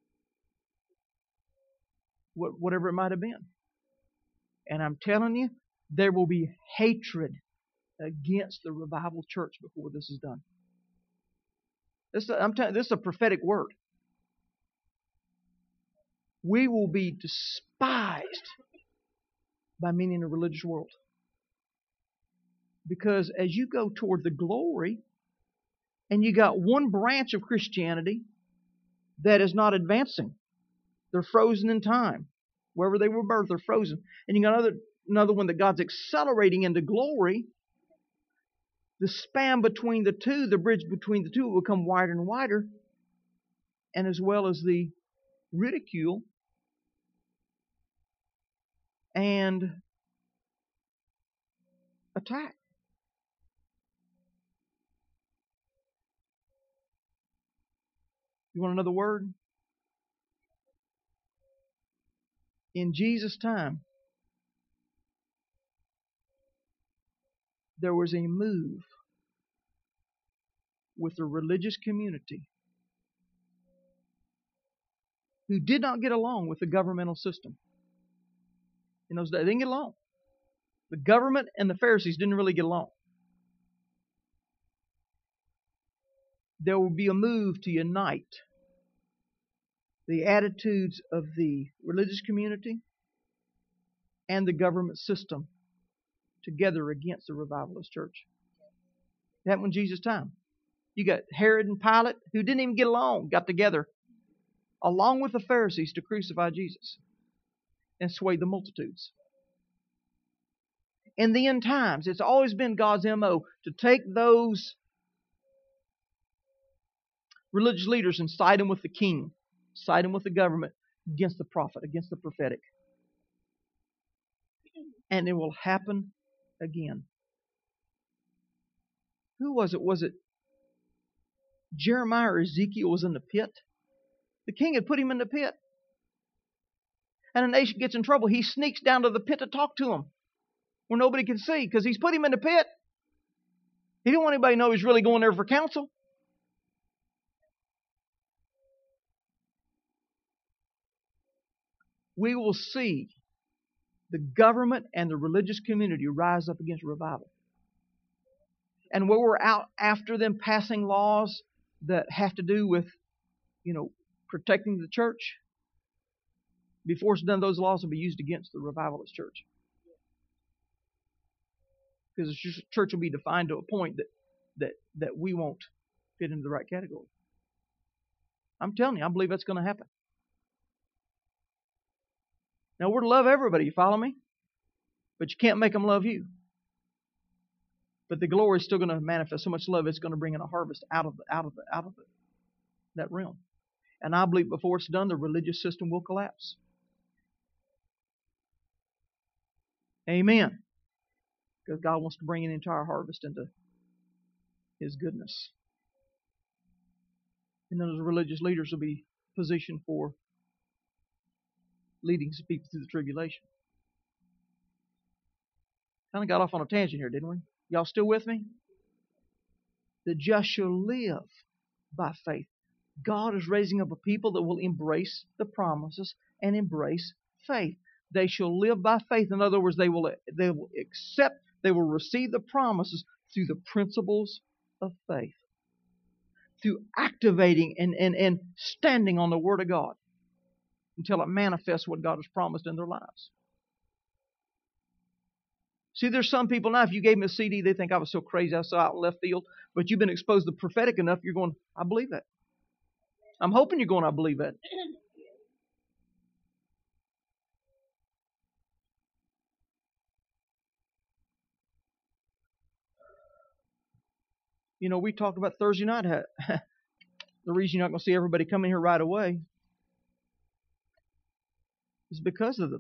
Whatever it might have been. And I'm telling you, there will be hatred against the revival church before this is done. I'm telling you, this is a prophetic word. We will be despised by many in the religious world. Because as you go toward the glory, and you got one branch of Christianity that is not advancing. They're frozen in time. Wherever they were birthed, they're frozen. And you got another one that God's accelerating into glory. The span between the two, the bridge between the two will become wider and wider. And as well as the ridicule and attack. You want another word? In Jesus' time, there was a move with the religious community who did not get along with the governmental system. In those days, they didn't get along. The government and the Pharisees didn't really get along. There will be a move to unite the attitudes of the religious community and the government system together against the revivalist church. It happened in Jesus' time. You got Herod and Pilate, who didn't even get along, got together along with the Pharisees to crucify Jesus and sway the multitudes. In the end times, it's always been God's MO to take those religious leaders and side them with the king, side them with the government, against the prophet, against the prophetic. And it will happen again. Who was it? Was it Jeremiah or Ezekiel was in the pit? The king had put him in the pit. And a nation gets in trouble. He sneaks down to the pit to talk to him where nobody can see because he's put him in the pit. He didn't want anybody to know he's really going there for counsel. We will see the government and the religious community rise up against revival. And where we're out after them passing laws that have to do with, protecting the church, before it's done, those laws will be used against the revivalist church. Because the church will be defined to a point that we won't fit into the right category. I'm telling you, I believe that's going to happen. Now, we're to love everybody, you follow me? But you can't make them love you. But the glory is still going to manifest so much love, it's going to bring in a harvest out of that realm. And I believe before it's done, the religious system will collapse. Amen. Because God wants to bring an entire harvest into His goodness. And those religious leaders will be positioned for leading some people through the tribulation. Kind of got off on a tangent here, didn't we? Y'all still with me? The just shall live by faith. God is raising up a people that will embrace the promises and embrace faith. They shall live by faith. In other words, they will accept, they will receive the promises through the principles of faith. Through activating and standing on the Word of God until it manifests what God has promised in their lives. See, there's some people now, if you gave them a CD, they think I was so crazy, I was so out in left field. But you've been exposed to the prophetic enough, you're going, I believe that. I'm hoping you're going, I believe that. You know, we talked about Thursday night. The reason you're not going to see everybody come in here right away is because of the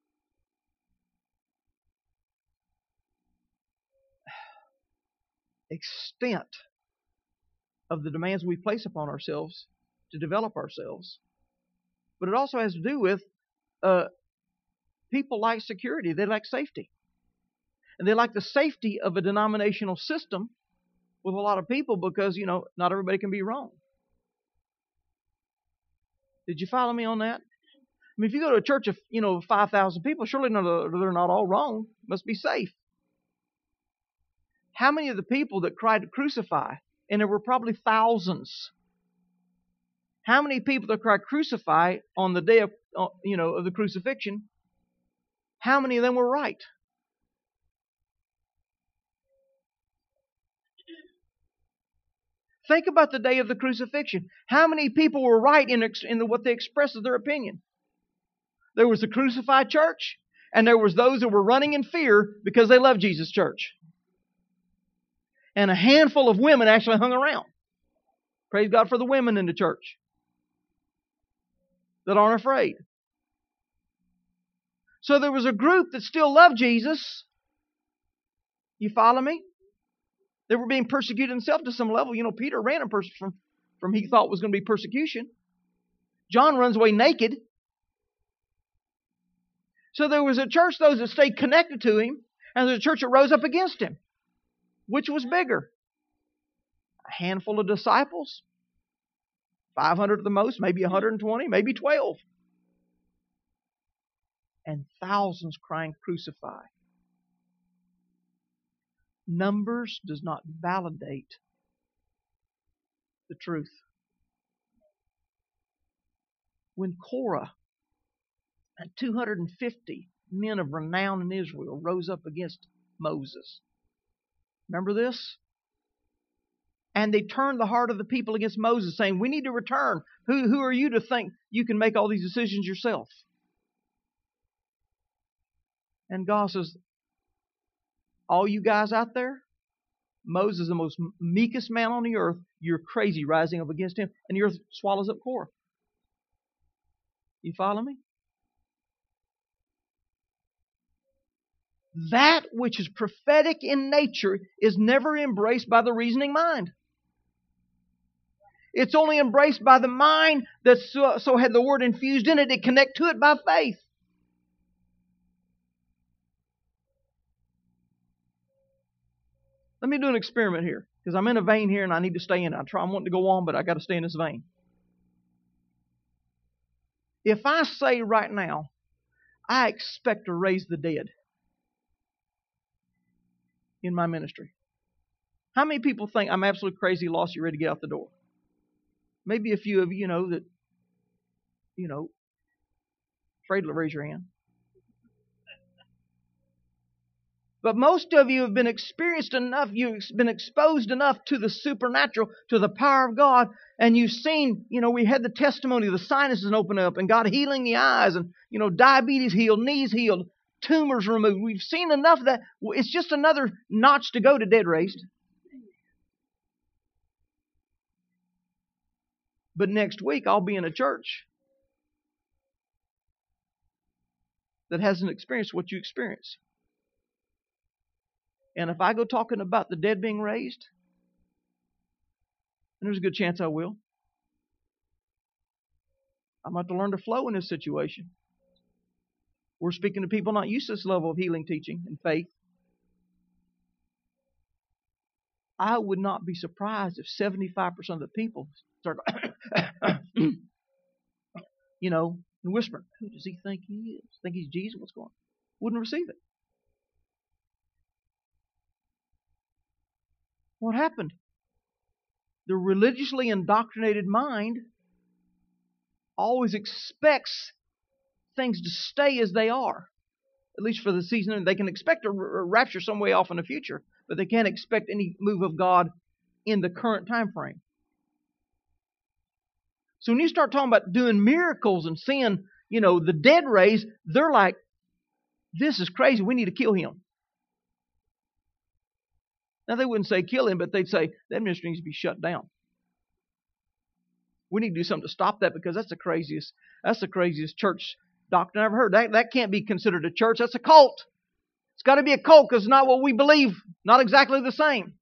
extent of the demands we place upon ourselves to develop ourselves. But it also has to do with people like security. They like safety. And they like the safety of a denominational system with a lot of people because, you know, not everybody can be wrong. Did you follow me on that? I mean, if you go to a church of, 5,000 people, surely they're not all wrong. Must be safe. How many of the people that cried to crucify, and there were probably thousands, how many people that cried crucify on the day of the crucifixion, how many of them were right? Think about the day of the crucifixion. How many people were right in what they expressed as their opinion? There was the crucified church, and there was those that were running in fear because they loved Jesus' church. And a handful of women actually hung around. Praise God for the women in the church that aren't afraid. So there was a group that still loved Jesus. You follow me? They were being persecuted themselves to some level. You know, Peter ran from he thought was going to be persecution. John runs away naked. So there was a church, those that stayed connected to him, and there's a church that rose up against him. Which was bigger? A handful of disciples? 500 at the most, maybe 120, maybe 12. And thousands crying, crucify. Numbers does not validate the truth. When Korah and 250 men of renown in Israel rose up against Moses. Remember this? And they turned the heart of the people against Moses, saying, we need to return. Who are you to think you can make all these decisions yourself? And God says, all you guys out there, Moses, the most meekest man on the earth, you're crazy rising up against him, and the earth swallows up Korah. You follow me? That which is prophetic in nature is never embraced by the reasoning mind. It's only embraced by the mind that so had the word infused in it, it connect to it by faith. Let me do an experiment here, because I'm in a vein here and I need to stay in it. I'm wanting to go on, but I got to stay in this vein. If I say right now, I expect to raise the dead in my ministry, how many people think I'm absolutely crazy, lost, you ready to get out the door? Maybe a few of you know that, afraid to raise your hand. But most of you have been experienced enough, you've been exposed enough to the supernatural, to the power of God, and you've seen, we had the testimony of the sinuses open up and God healing the eyes and, diabetes healed, knees healed, tumors removed. We've seen enough of that. It's just another notch to go to dead raised. But next week I'll be in a church that hasn't experienced what you experience. And if I go talking about the dead being raised, and there's a good chance I will, I'm going to have to learn to flow in this situation. We're speaking to people not used to this level of healing, teaching, and faith. I would not be surprised if 75% of the people start, and whispering, who does he think he is? Think he's Jesus? What's going on? Wouldn't receive it. What happened? The religiously indoctrinated mind always expects things to stay as they are, at least for the season. They can expect a rapture some way off in the future, but they can't expect any move of God in the current time frame. So when you start talking about doing miracles and seeing, the dead raised, they're like, this is crazy. We need to kill him. Now, they wouldn't say kill him, but they'd say that ministry needs to be shut down. We need to do something to stop that, because that's the craziest church doctrine I've ever heard. That can't be considered a church. That's a cult. It's got to be a cult, because it's not what we believe. Not exactly the same.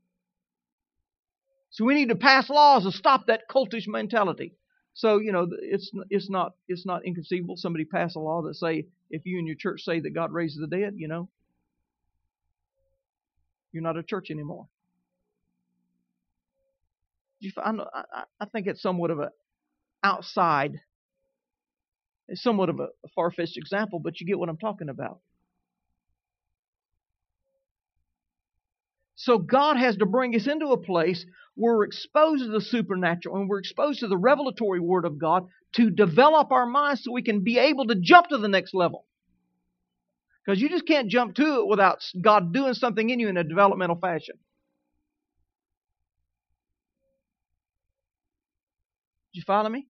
So we need to pass laws to stop that cultish mentality. So, it's not inconceivable somebody pass a law that say, if you and your church say that God raises the dead, you're not a church anymore. I think it's somewhat of it's somewhat of a far-fetched example, but you get what I'm talking about. So God has to bring us into a place where we're exposed to the supernatural and we're exposed to the revelatory Word of God to develop our minds so we can be able to jump to the next level. Because you just can't jump to it without God doing something in you in a developmental fashion. Did you follow me?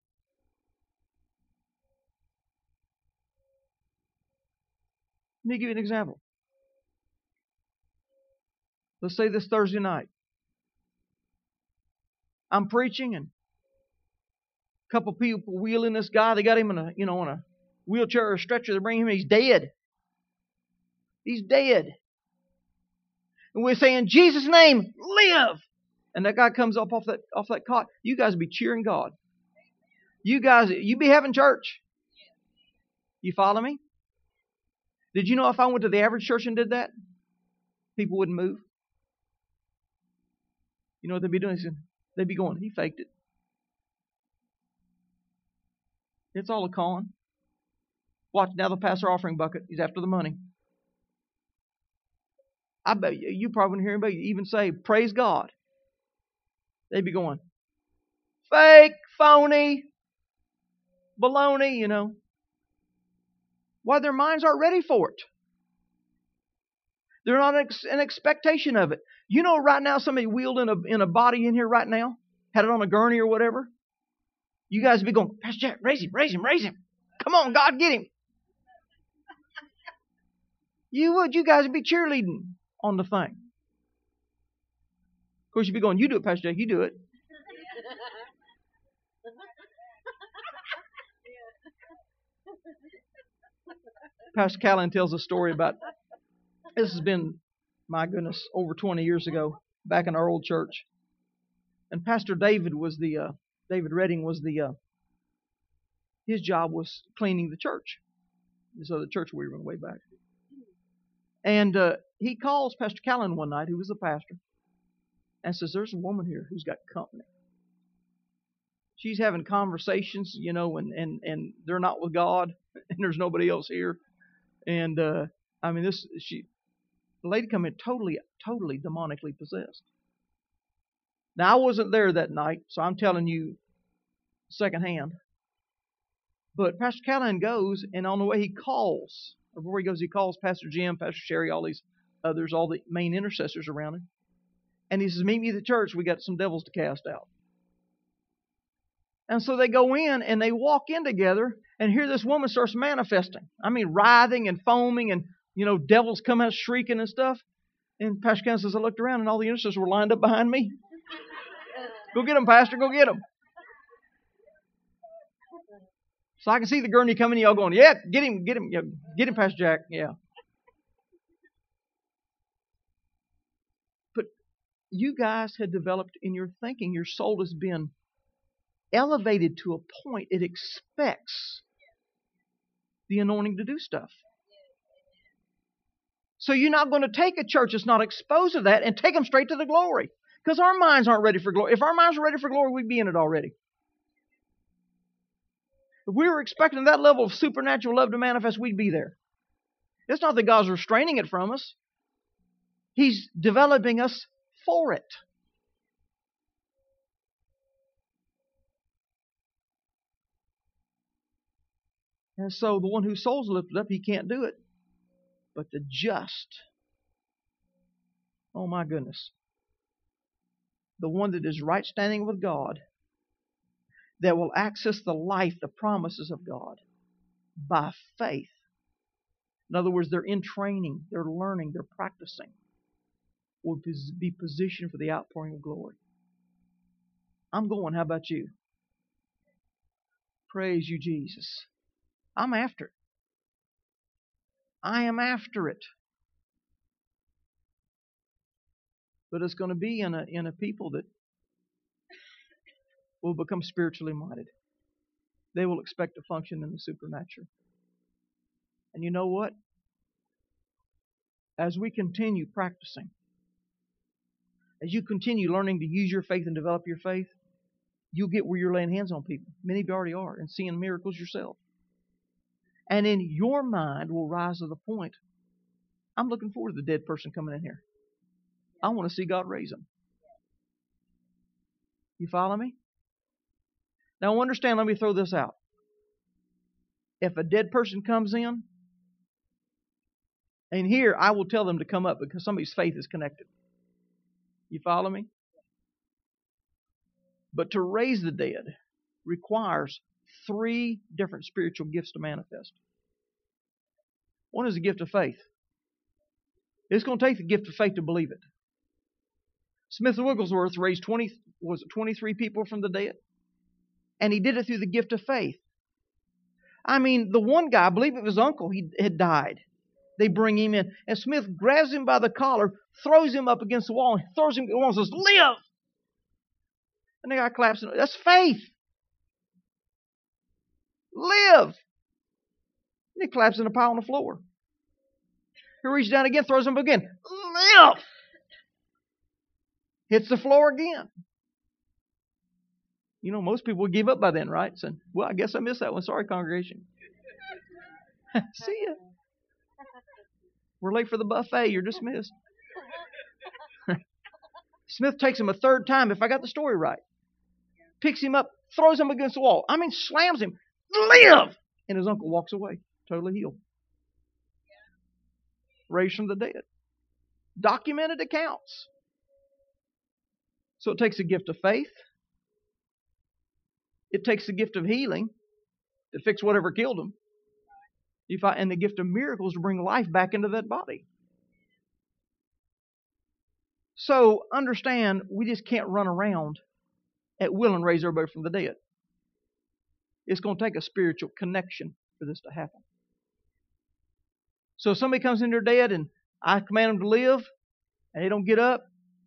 Let me give you an example. Let's say this Thursday night. I'm preaching and a couple people wheeling this guy. They got him in a wheelchair or a stretcher. They bring him in. He's dead. He's dead. And we're saying, Jesus' name, live. And that guy comes up off that cot. You guys be cheering God. You be having church. You follow me? Did you know if I went to the average church and did that, people wouldn't move? You know what they'd be doing? They'd be going, he faked it. It's all a con. Watch, now the pastor offering bucket. He's after the money. I bet you probably wouldn't hear anybody even say, praise God. They'd be going, fake, phony, baloney, Why, their minds aren't ready for it. They're not an expectation of it. Right now somebody wheeled in a body in here right now, had it on a gurney or whatever. You guys would be going, Pastor Jack, raise him. Come on, God, get him. You would. You guys would be cheerleading on the thing. Of course, you'd be going, you do it, Pastor Jack, you do it. Pastor Callan tells a story about, this has been, my goodness, over 20 years ago, back in our old church. And Pastor David Redding was his job was cleaning the church. So the church we were way back. And he calls Pastor Callan one night, who was the pastor, and says, there's a woman here who's got company. She's having conversations, and they're not with God, and there's nobody else here. And the lady come in totally demonically possessed. Now, I wasn't there that night, so I'm telling you secondhand. But Pastor Callahan goes, and on the way he calls, or before he goes, he calls Pastor Jim, Pastor Sherry, all these others, all the main intercessors around him. And he says, meet me at the church. We got some devils to cast out. And so they go in, and they walk in together, and here this woman starts manifesting. I mean, writhing and foaming, and, devils come out shrieking and stuff. And Pastor Callahan says, I looked around, and all the intercessors were lined up behind me. Go get them, Pastor. Go get them. So I can see the gurney coming. Y'all going, yeah, get him, yeah, get him, Pastor Jack. Yeah. But you guys had developed in your thinking, your soul has been elevated to a point it expects the anointing to do stuff. So you're not going to take a church that's not exposed to that and take them straight to the glory. Because our minds aren't ready for glory. If our minds were ready for glory, we'd be in it already. If we were expecting that level of supernatural love to manifest, we'd be there. It's not that God's restraining it from us. He's developing us for it. And so the one whose soul's lifted up, he can't do it. But the just, oh my goodness, the one that is right standing with God, that will access the life, the promises of God by faith. In other words, they're in training, they're learning, they're practicing, will be positioned for the outpouring of glory. I'm going. How about you? Praise you, Jesus. I'm after it. I am after it. But it's going to be in a people that will become spiritually minded. They will expect to function in the supernatural. And you know what? As we continue practicing, as you continue learning to use your faith and develop your faith, you'll get where you're laying hands on people. Many of you already are, and seeing miracles yourself. And in your mind will rise to the point, I'm looking forward to the dead person coming in here. I want to see God raise them. You follow me? Now understand, let me throw this out. If a dead person comes in, and here I will tell them to come up because somebody's faith is connected. You follow me? But to raise the dead requires 3 different spiritual gifts to manifest. One is the gift of faith. It's going to take the gift of faith to believe it. Smith Wigglesworth raised 23 people from the dead. And he did it through the gift of faith. I mean, the one guy, I believe it was his uncle, he had died. They bring him in. And Smith grabs him by the collar, throws him up against the wall, and throws him against the wall and says, "Live!" And the guy claps. That's faith. Live! And he claps in a pile on the floor. He reaches down again, throws him up again. Live! Hits the floor again. You know, most people would give up by then, right? Saying, "Well, I guess I missed that one. Sorry, congregation." See ya. We're late for the buffet. You're dismissed. Smith takes him a 3rd time, if I got the story right. Picks him up, throws him against the wall. I mean, slams him. Live! And his uncle walks away, totally healed. Raised from the dead. Documented accounts. So it takes a gift of faith. It takes the gift of healing to fix whatever killed him. And the gift of miracles to bring life back into that body. So understand, we just can't run around at will and raise everybody from the dead. It's going to take a spiritual connection for this to happen. So if somebody comes in there dead and I command them to live and they don't get up,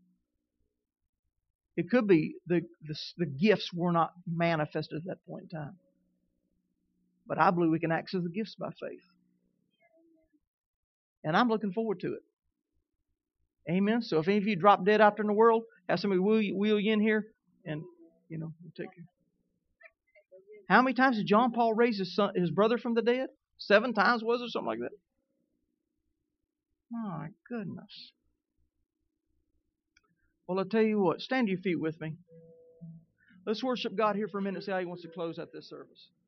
it could be the gifts were not manifested at that point in time. But I believe we can access the gifts by faith. And I'm looking forward to it. Amen. So if any of you drop dead out there in the world, have somebody wheel you in here and, we'll take you. How many times did John Paul raise his brother from the dead? 7 times, was it? Something like that. My goodness. Well, I'll tell you what. Stand to your feet with me. Let's worship God here for a minute and see how He wants to close out this service.